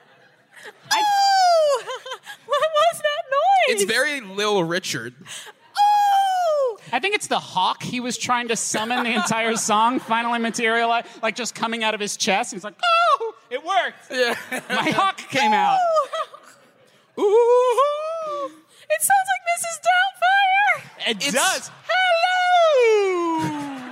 What was that noise? It's very Lil Richard. Oh! I think it's the hawk he was trying to summon the entire song finally materialized, like just coming out of his chest. He's like, oh, it worked. Yeah. My hawk came out. Ooh. It sounds like Missus Doubtfire. It It's- does. Hello!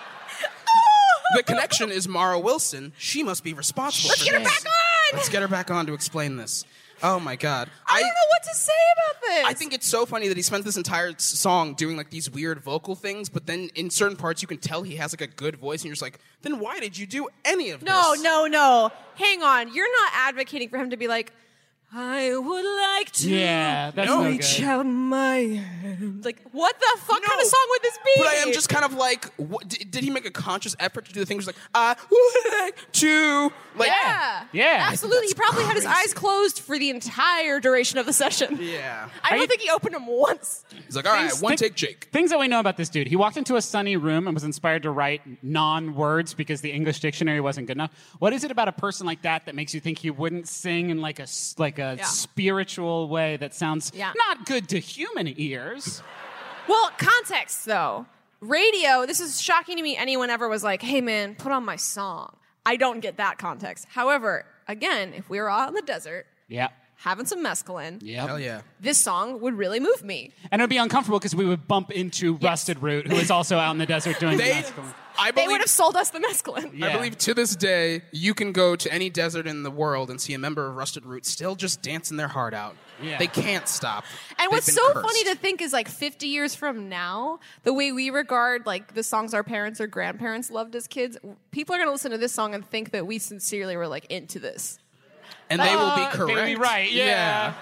The connection is Mara Wilson. She must be responsible Let's for get her this. back on! Let's get her back on to explain this. Oh my God. I don't know what to say about this. I think it's so funny that he spends this entire s- song doing like these weird vocal things, but then in certain parts you can tell he has like a good voice, and you're just like, then why did you do any of No, this? no, no. Hang on. You're not advocating for him to be like, I would like to Yeah, that's no reach good. out my hand. Like, what the fuck No, kind of song would this be? But I am just kind of like, what, did, did he make a conscious effort to do the things like, I would like to, like, Yeah. Yeah. Absolutely. He that's probably had his crazy. eyes closed for the entire duration of the session. yeah. I Are don't you- think he opened them once. He's like, all right, Things- one thi- take, Jake. Things that we know about this dude. He walked into a sunny room and was inspired to write non-words because the English dictionary wasn't good enough. What is it about a person like that that makes you think he wouldn't sing in like a s- like a Yeah. spiritual way that sounds Yeah. not good to human ears? Well, context though. Radio, this is shocking to me. Anyone ever was like, hey man, put on my song. I don't get that context. However, again, if we were out in the desert, Yeah. having some mescaline, Yep. Hell yeah. this song would really move me. And it would be uncomfortable because we would bump into Rusted Root, who is also out in the desert doing They, mescaline. I They believe, would have sold us the mescaline. Yeah. I believe to this day, you can go to any desert in the world and see a member of Rusted Root still just dancing their heart out. Yeah. They can't stop. And They've what's been so cursed. funny to think is like fifty years from now, the way we regard like the songs our parents or grandparents loved as kids, people are going to listen to this song and think that we sincerely were like into this. And they will be Uh, correct. They will be right. Yeah.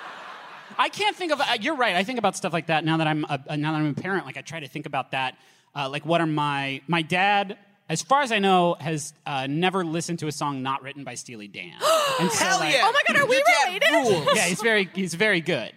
I can't think of. Uh, you're right. I think about stuff like that now that I'm a, uh, now that I'm a parent. Like I try to think about that. Uh, like what are my my dad? As far as I know, has uh, never listened to a song not written by Steely Dan. And so, Hell like, yeah. Oh my God, are we Your dad related? rules. Yeah, he's very he's very good.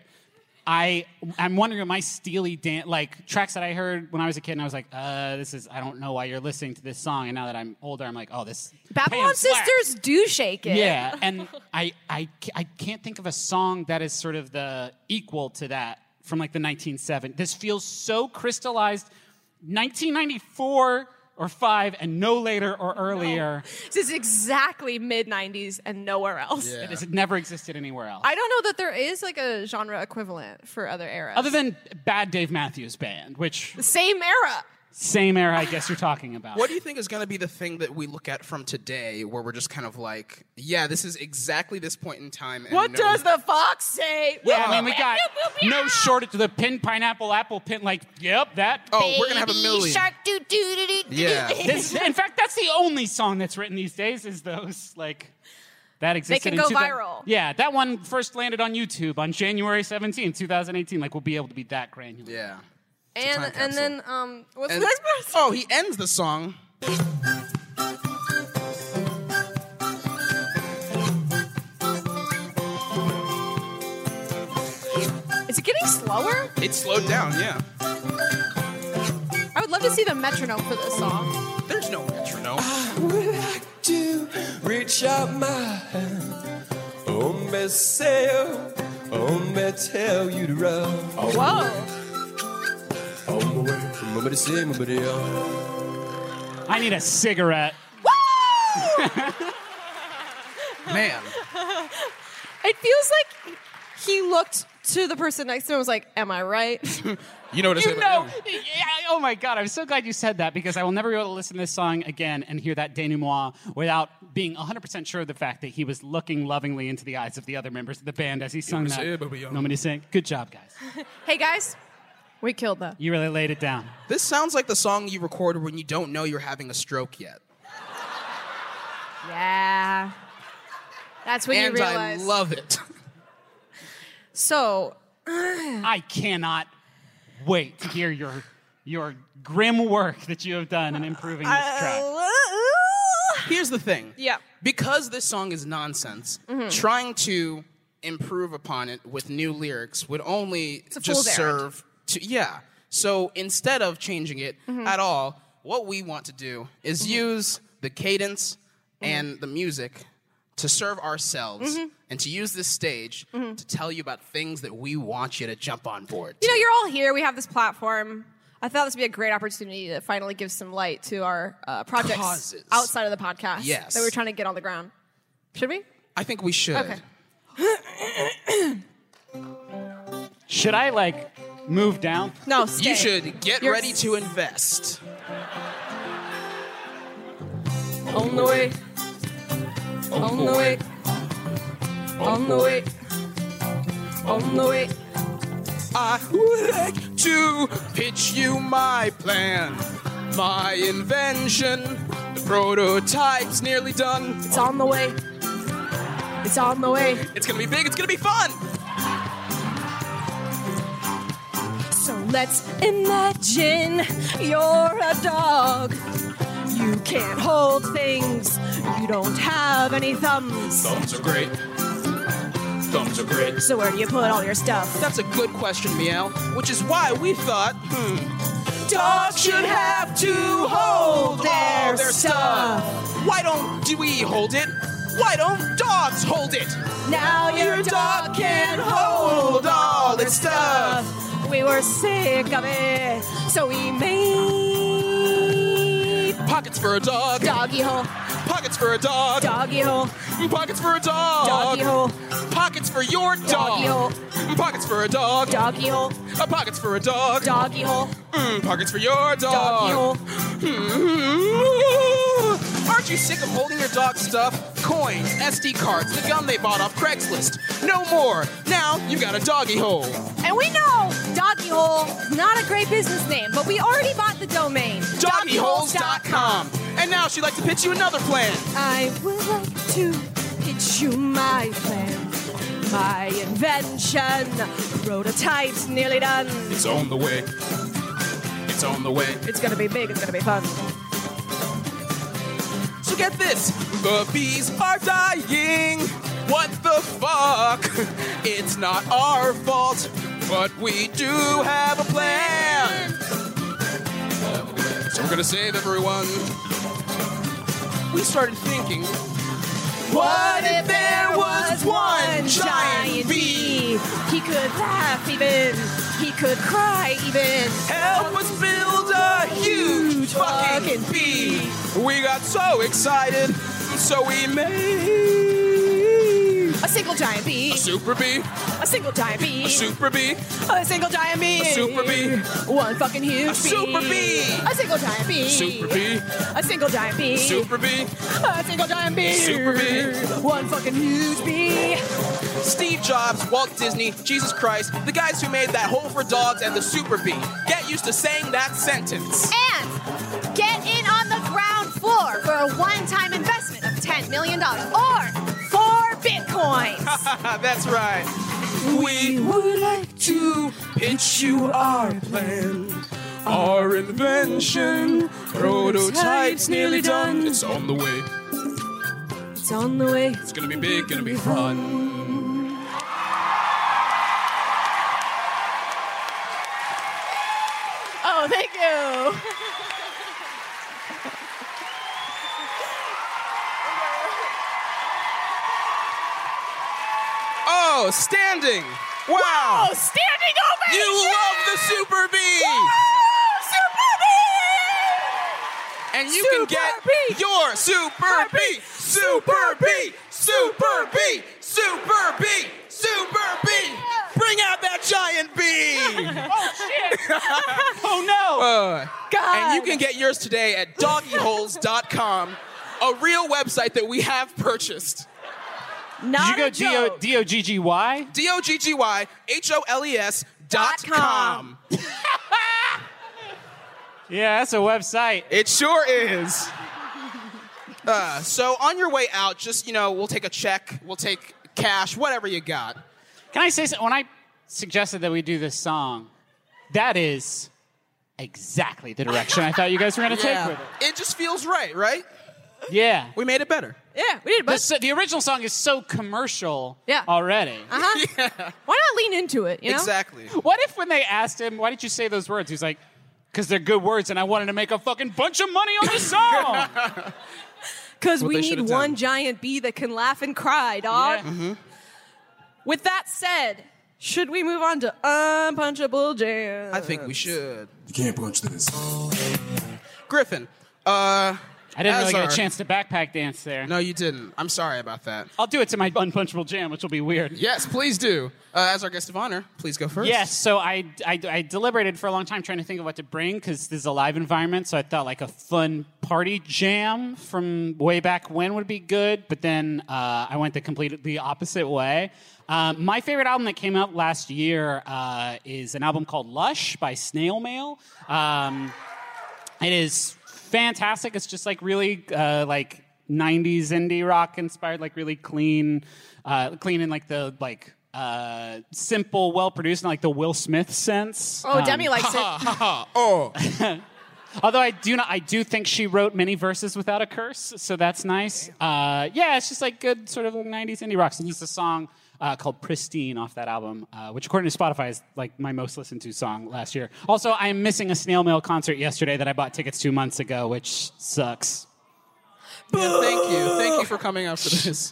I I'm wondering if my Steely Dan like tracks that I heard when I was a kid, and I was like, uh, this is I don't know why you're listening to this song. And now that I'm older, I'm like, oh, this Babylon Pam slaps. Sisters do shake it. Yeah, and I, I, I can't think of a song that is sort of the equal to that from like the nineteen seventies. This feels so crystallized, nineteen ninety-four or five, and no later or earlier. This is exactly mid nineties and nowhere else. Yeah. It has never existed anywhere else. I don't know that there is like a genre equivalent for other eras. Other than Bad Dave Matthews Band, which the same era. same era I guess you're talking about. What do you think is going to be the thing that we look at from today where we're just kind of like, yeah, this is exactly this point in time. And What no- does the fox say? Yeah, I mean, we got no shortage of the pin, pineapple, apple, pin. Like, yep, that. Oh, we're going to have a million. Shark doo doo doo doo. Yeah. This, in fact, that's the only song that's written these days. Is those like that existed? can in go two thousand viral. Yeah, that one first landed on YouTube on January seventeenth, twenty eighteen. Like, we'll be able to be that granular. Yeah. a And time and capsule. then um, what's And- the next verse? oh, he ends the song. Is it getting slower? It slowed down, yeah. I would love love to see the metronome for this song. There's no metronome. I would like to reach out my hand. Oh, me say, oh, me tell you to run. Whoa. On my way, somebody say, somebody else. I need a cigarette. Man. It feels like he looked to the person next to him and was like, am I right? You know what to say You about know, him. yeah, oh my God, I'm so glad you said that because I will never be able to listen to this song again and hear that denouement without being one hundred percent sure of the fact that he was looking lovingly into the eyes of the other members of the band as he sung wanna that. say it, but we don't. Nobody saying, good job, guys. Hey, guys. We killed that. You really laid it down. This sounds like the song you recorded when you don't know you're having a stroke yet. Yeah. That's when and you realize. I love it. So, I cannot wait to hear your your grim work that you have done in improving this track. Here's the thing. Yeah. Because this song is nonsense, Mm-hmm. trying to improve upon it with new lyrics would only a just fool's errand. serve to yeah. So instead of changing it Mm-hmm. at all, what we want to do is use the cadence Mm-hmm. and the music to serve ourselves Mm-hmm. and to use this stage to tell you about things that we want you to jump on board. you know, to. you're all here. We have this platform. I thought this would be a great opportunity to finally give some light to our uh, projects Causes. outside of the podcast Yes. that we're trying to get on the ground. Should we? I think we should. Okay. Should I, like, move down? No, stay. You should get You're ready to invest. On the way. On the way. On the way. On the way. I would like to pitch you my plan, my invention. The prototype's nearly done. It's on the way. It's on the way. It's gonna be big, it's gonna be fun. So let's imagine you're a dog. You can't hold things. You don't have any thumbs. Thumbs are great. Thumbs are great. So where do you put all your stuff? That's a good question, Miel. Which is why we thought, hmm, dogs should have to hold all their stuff. Why don't do we hold it? Why don't dogs hold it? Now your dog can hold all its stuff. We were sick of it, so we made Pockets for a dog. doggy hole, Pockets for a dog. doggy hole, Pockets for a dog. doggy hole, Pockets for your doggy dog. hole, Pockets for a dog. doggy hole, Uh, pockets for a dog. doggy hole, Mm, pockets for your doggy dog. hole. Mm. Aren't you sick of holding your dog's stuff? Coins, S D cards, the gun they bought off Craigslist. No more. Now you've got a doggy hole. And we know doggy hole, not a great business name, but we already bought the domain. doggy holes dot com. And now she'd like to pitch you another plan. I would like to pitch you my plan, my invention. Prototype's nearly done. It's on the way. It's on the way. It's gonna be big, it's gonna be fun. So get this, the bees are dying. What the fuck? It's not our fault, but we do have a plan. So we're gonna save everyone. We started thinking, what if there was one giant bee? He could laugh even, he could cry even. Help us build a huge fucking bee. We got so excited, so we made A single giant bee, a super bee, a single giant bee, a super bee, a single giant bee, a super bee, one fucking huge a super bee, a single giant bee, super bee, a single giant bee, super bee, a single giant bee, Super bee. one fucking huge bee. Steve Jobs, Walt Disney, Jesus Christ, the guys who made that hole for dogs and the super bee. Get used to saying that sentence. And get in on the ground floor for a one-time investment of ten million dollars or four bitcoins. That's right. We would like to pitch you our plan, our invention. Prototype's nearly done. It's on the way. It's on the way. It's gonna be big, gonna be fun. Oh, thank you. Oh, standing. Wow. Oh, standing ovation! You love the Super Bee. Woo! Super Bee! And you Super can get Bee. your Super Bee. Super Bee. Super Bee. Super Bee. Super Bee. Bring out that giant bee. Oh, shit. Oh, no. Uh, God. and you can get yours today at doggy holes dot com, a real website that we have purchased. Not Did a you go joke. D O G G Y? D O G G Y H O L E S dot Dot com. com. Yeah, that's a website. It sure is. Uh, so on your way out, just, you know, we'll take a check, we'll take cash, whatever you got. Can I say something? When I suggested that we do this song, that is exactly the direction I thought you guys were going to take with it. It just feels right, right? Yeah. We made it better. Yeah, we did. The, But s- the original song is so commercial Yeah. already. uh-huh. Yeah, Why not lean into it? You know? exactly. What if when they asked him, why did you say those words? He's like, because they're good words and I wanted to make a fucking bunch of money on this song. Because What we they need should've one done. giant bee that can laugh and cry, dog. Yeah. With that said, should we move on to Unpunchable Jam? I think we should. You can't punch this. Griffin, uh... I didn't as really get our- a chance to backpack dance there. No, you didn't. I'm sorry about that. I'll do it to my Unpunchable Jam, which will be weird. Yes, please do. Uh, as our guest of honor, please go first. Yes, so I, I, I deliberated for a long time trying to think of what to bring because this is a live environment, so I thought like a fun party jam from way back when would be good, but then uh, I went the completely opposite way. Um, my favorite album that came out last year uh, is an album called Lush by Snail Mail. Um, it is fantastic. It's just like really uh, like nineties indie rock inspired, like really clean, uh, clean in like the like uh, simple, well produced, in like the Will Smith sense. Oh, Um, Demi likes it. Oh, Although I do not, I do think she wrote many verses without a curse, so that's nice. Uh, yeah, it's just like good sort of like nineties indie rock. So this is a song uh, called "Pristine" off that album, uh, which according to Spotify is like my most listened to song last year. Also, I am missing a Snail Mail concert yesterday that I bought tickets two months ago, which sucks. yeah, thank you. Thank you for coming out for this.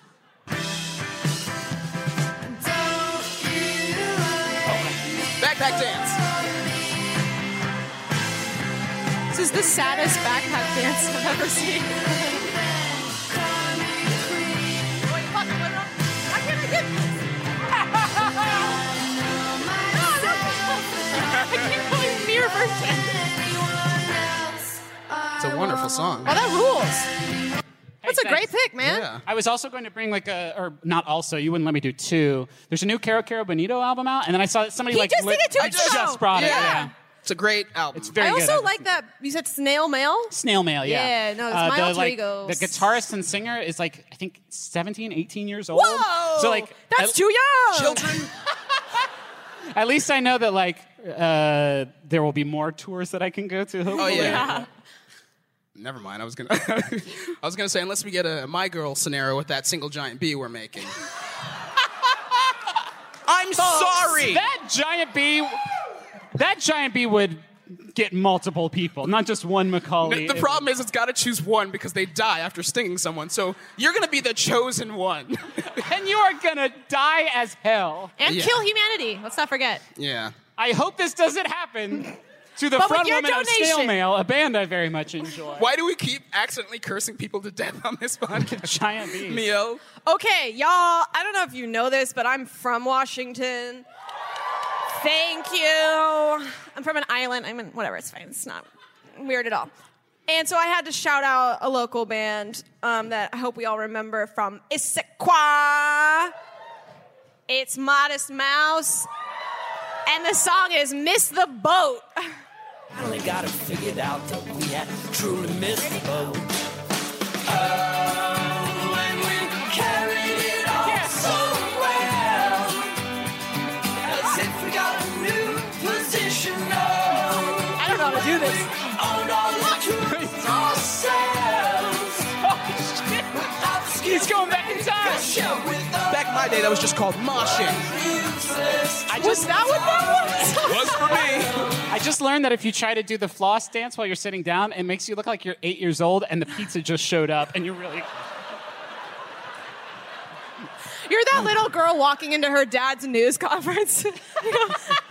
Backpack dance. This is the saddest backpack dance I've ever seen. Wait, fuck, what the- why can't I get this? I can't believe mirror version. It's a wonderful song. Oh, that rules. That's a Hey, great thanks. pick, man. Yeah. I was also going to bring like a, or not also, you wouldn't let me do two. There's a new Caro Caro Bonito album out, and then I saw that somebody He like just did it two I weeks ago. just brought it. Yeah. Yeah. It's a great album. It's very I good. also like that. You said snail mail. Snail Mail, yeah. Yeah, no, it's uh, my the, alter like, egos. The guitarist and singer is like, I think seventeen, eighteen years old. Whoa! So like, that's at, too young. Children. at least I know that like, uh, there will be more tours that I can go to. Oh Hopefully. yeah. Never mind. I was gonna. I was gonna say unless we get a My Girl scenario with that single giant bee we're making. I'm sorry. That giant bee, that giant bee would get multiple people, not just one Macaulay. The problem is it's got to choose one because they die after stinging someone. So you're gonna be the chosen one. and you are gonna die as hell. And Yeah. kill humanity. Let's not forget. Yeah. I hope this doesn't happen to the But with front your woman of donation- Snail Mail, a band I very much enjoy. Why do we keep accidentally cursing people to death on this podcast? Giant bees. Mio. Okay, y'all, I don't know if you know this, but I'm from Washington. Thank you. I'm from an island. I mean, whatever, it's fine. It's not weird at all. And so I had to shout out a local band um, that I hope we all remember from Issaquah. It's Modest Mouse. And the song is Miss the Boat. Finally got it figured out that we had truly missed the boat. Oh, and we carried it all so well. As if we got a new position. Oh, I don't know how to do this. owned all the truth ourselves. Oh, shit. He's going back in time. Show with the Back in my day, that was just called moshing. I Was just, that what that was? Was for me. I just learned that if you try to do the floss dance while you're sitting down, it makes you look like you're eight years old and the pizza just showed up and you're really... You're that little girl walking into her dad's news conference. You know?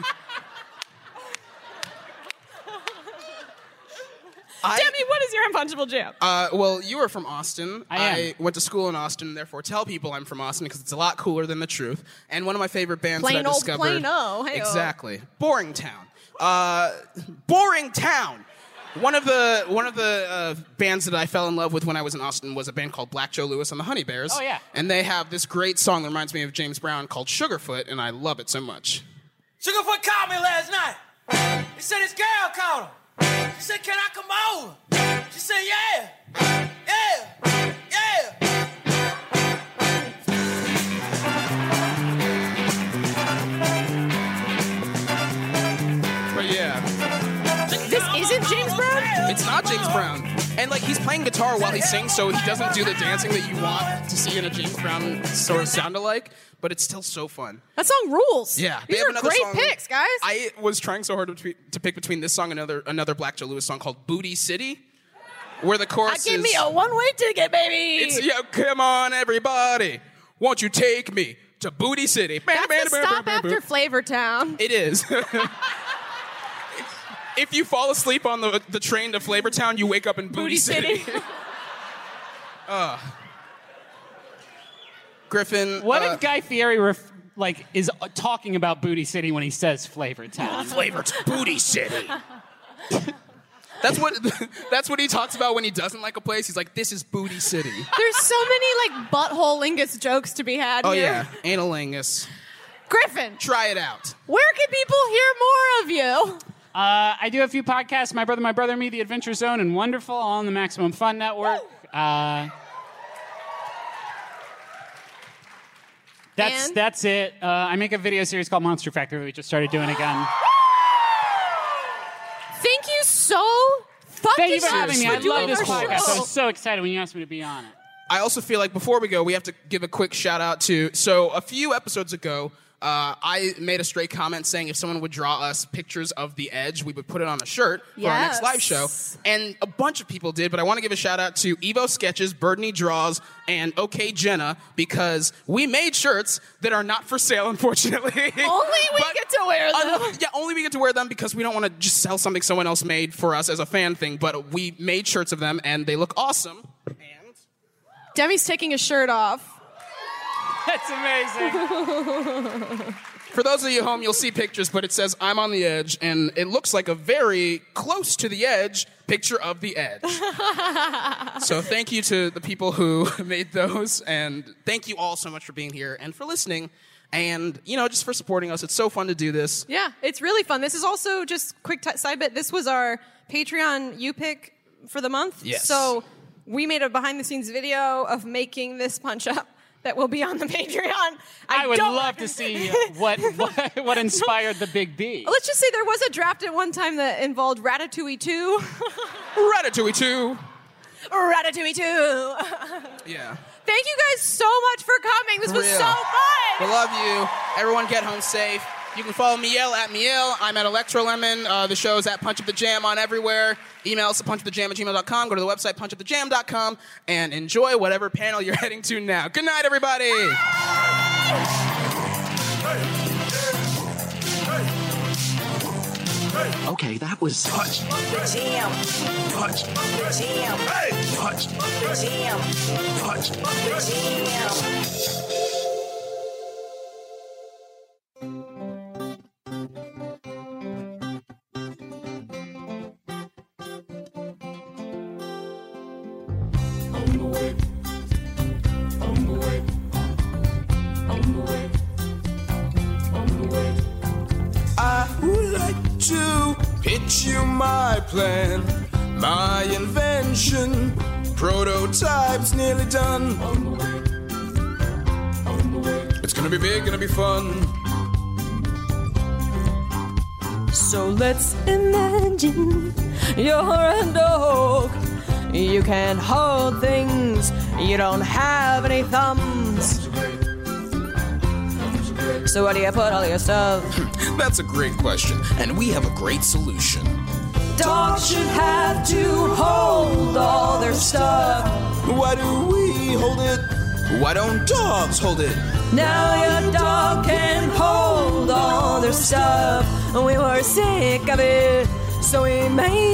I, Demi, what is your unpunchable jam? Uh, well, you are from Austin. I am. went to school in Austin, therefore tell people I'm from Austin because it's a lot cooler than the truth. And one of my favorite bands Plain that I old discovered. Plano. Hey-o. Exactly. Boring Town. Uh, Boring Town. One of the one of the uh, bands that I fell in love with when I was in Austin was a band called Black Joe Lewis and the Honey Bears. Oh, yeah. And they have this great song that reminds me of James Brown called Sugarfoot, and I love it so much. Sugarfoot called me last night. He said his girl called him. She said, can I come over? She said, yeah. Yeah. Yeah. But yeah. This isn't James Brown? It's not James Brown. And like he's playing guitar while he sings, so he doesn't do the dancing that you want to see in a James Brown sort of sound alike, but it's still so fun. That song rules. Yeah. These they have are another great song- picks, guys. I was trying so hard to, to pick between this song and another another Black Joe Lewis song called Booty City, where the chorus Give is me a one-way ticket, baby. It's yo, come on everybody. Won't you take me to Booty City? That's the stop after Flavor Town. It is. If you fall asleep on the the train to Flavortown, you wake up in Booty, Booty City. uh. Griffin. What uh, if Guy Fieri ref- like is uh, talking about Booty City when he says Flavor Town? Flavor Booty City. That's what that's what he talks about when he doesn't like a place. He's like, this is Booty City. There's so many like butthole lingus jokes to be had Oh here. yeah, analingus. Griffin, Try it out. where can people hear more of you? Uh, I do a few podcasts, My Brother, My Brother, Me, The Adventure Zone, and Wonderful, all on the Maximum Fun Network. Uh, that's And? that's it. Uh, I make a video series called Monster Factory that we just started doing again. Thank you so fucking Thank you for much having me. for I doing love this our podcast. show. I was so excited when you asked me to be on it. I also feel like before we go, we have to give a quick shout out to. So a few episodes ago, uh, I made a stray comment saying if someone would draw us pictures of the Edge, we would put it on a shirt for our next Yes. live show. And a bunch of people did, but I want to give a shout out to Evo Sketches, Birdney Draws, and OK Jenna because we made shirts that are not for sale, unfortunately. Only we But- get to wear them. Un- yeah, only we get to wear them because we don't want to just sell something someone else made for us as a fan thing. But we made shirts of them, and they look awesome. And Demi's taking his shirt off. That's amazing. for those of you at home, you'll see pictures, but it says "I'm on the edge," and it looks like a very close to the edge picture of the edge. So thank you to the people who made those, and thank you all so much for being here and for listening, and you know, just for supporting us. It's so fun to do this. Yeah, it's really fun. This is also just quick t- side bit. This was our Patreon U pick for the month. Yes. So we made a behind the scenes video of making this punch up that will be on the Patreon. I, I would don't- love to see what, what what inspired the Big B. Let's just say there was a draft at one time that involved Ratatouille two. Ratatouille two. Ratatouille two. Yeah. Thank you guys so much for coming. This For was real. so We fun. love you. Everyone get home safe. You can follow Miel at Miel. I'm at Electrolemon. Uh, the show's at Punch Up the Jam on everywhere. Email us at punchupthejam at gmail dot com. Go to the website punch up the jam dot com and enjoy whatever panel you're heading to now. Good night, everybody. Okay, that was touch. Jam. Touch. Jam. Touch. Jam. Touch. Jam. I would like to pitch you my plan, my invention. Prototype's nearly done. It's gonna be big, gonna be fun. So let's imagine you're a dog. You can't hold things, you don't have any thumbs. So where do you put all your stuff? That's a great question, and we have a great solution. Dogs should have to hold all their stuff. Why do we hold it? Why don't dogs hold it? Now your dog can hold all their stuff. We were sick of it, so we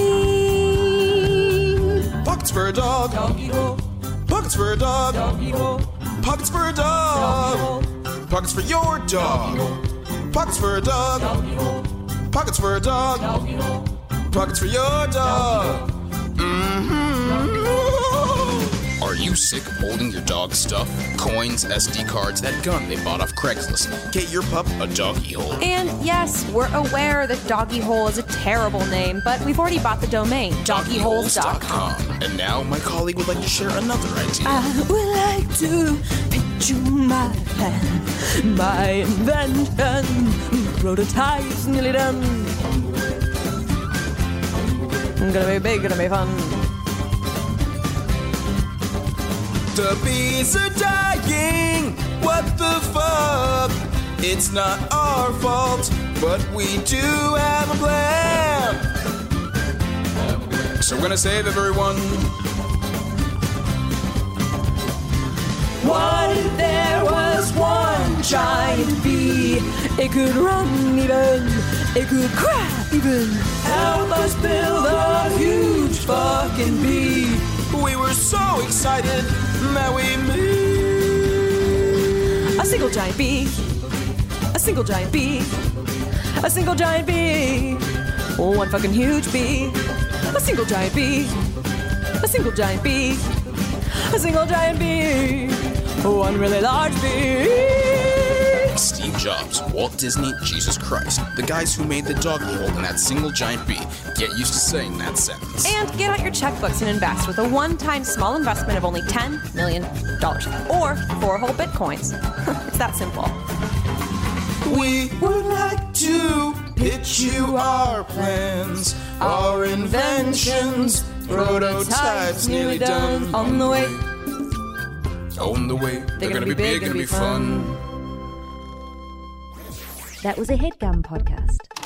made Pockets for a dog. doggy hole, Pockets for a dog. doggy hole, Pockets for a doggy dog. hole, Pockets for your dog. Pockets for a dog. doggy hole, Pockets for a dog. doggy hole. Pockets for your dog. Mm-hmm. Are you sick of holding your dog's stuff? Coins, S D cards, that gun they bought off Craigslist. Get your pup a doggy hole. And yes, we're aware that Doggy Hole is a terrible name, but we've already bought the domain, doggy holes dot com. And now my colleague would like to share another idea. I would like to pitch you my plan, my invention, prototypes nearly done. Gonna be big, gonna be fun. The bees are dying. What the fuck? It's not our fault, but we do have a plan. So we're gonna save everyone. What if there was one giant bee? It could run even, it could cry even. Help us build a huge fucking bee. We were so excited that we made A single giant bee, a single giant bee, a single giant bee. One fucking huge bee, a single giant bee, a single giant bee, a single giant bee. One really large bee. Steve Jobs, Walt Disney, Jesus Christ. The guys who made the doggy hole in that single giant bee. Get used to saying that sentence. And get out your checkbooks and invest with a one-time small investment of only ten million dollars. Or four whole bitcoins. It's that simple. We would like to pitch you our plans, our inventions, prototypes nearly done. On the way. On the way, they're, gonna, be big, gonna be fun. That was a HeadGum podcast.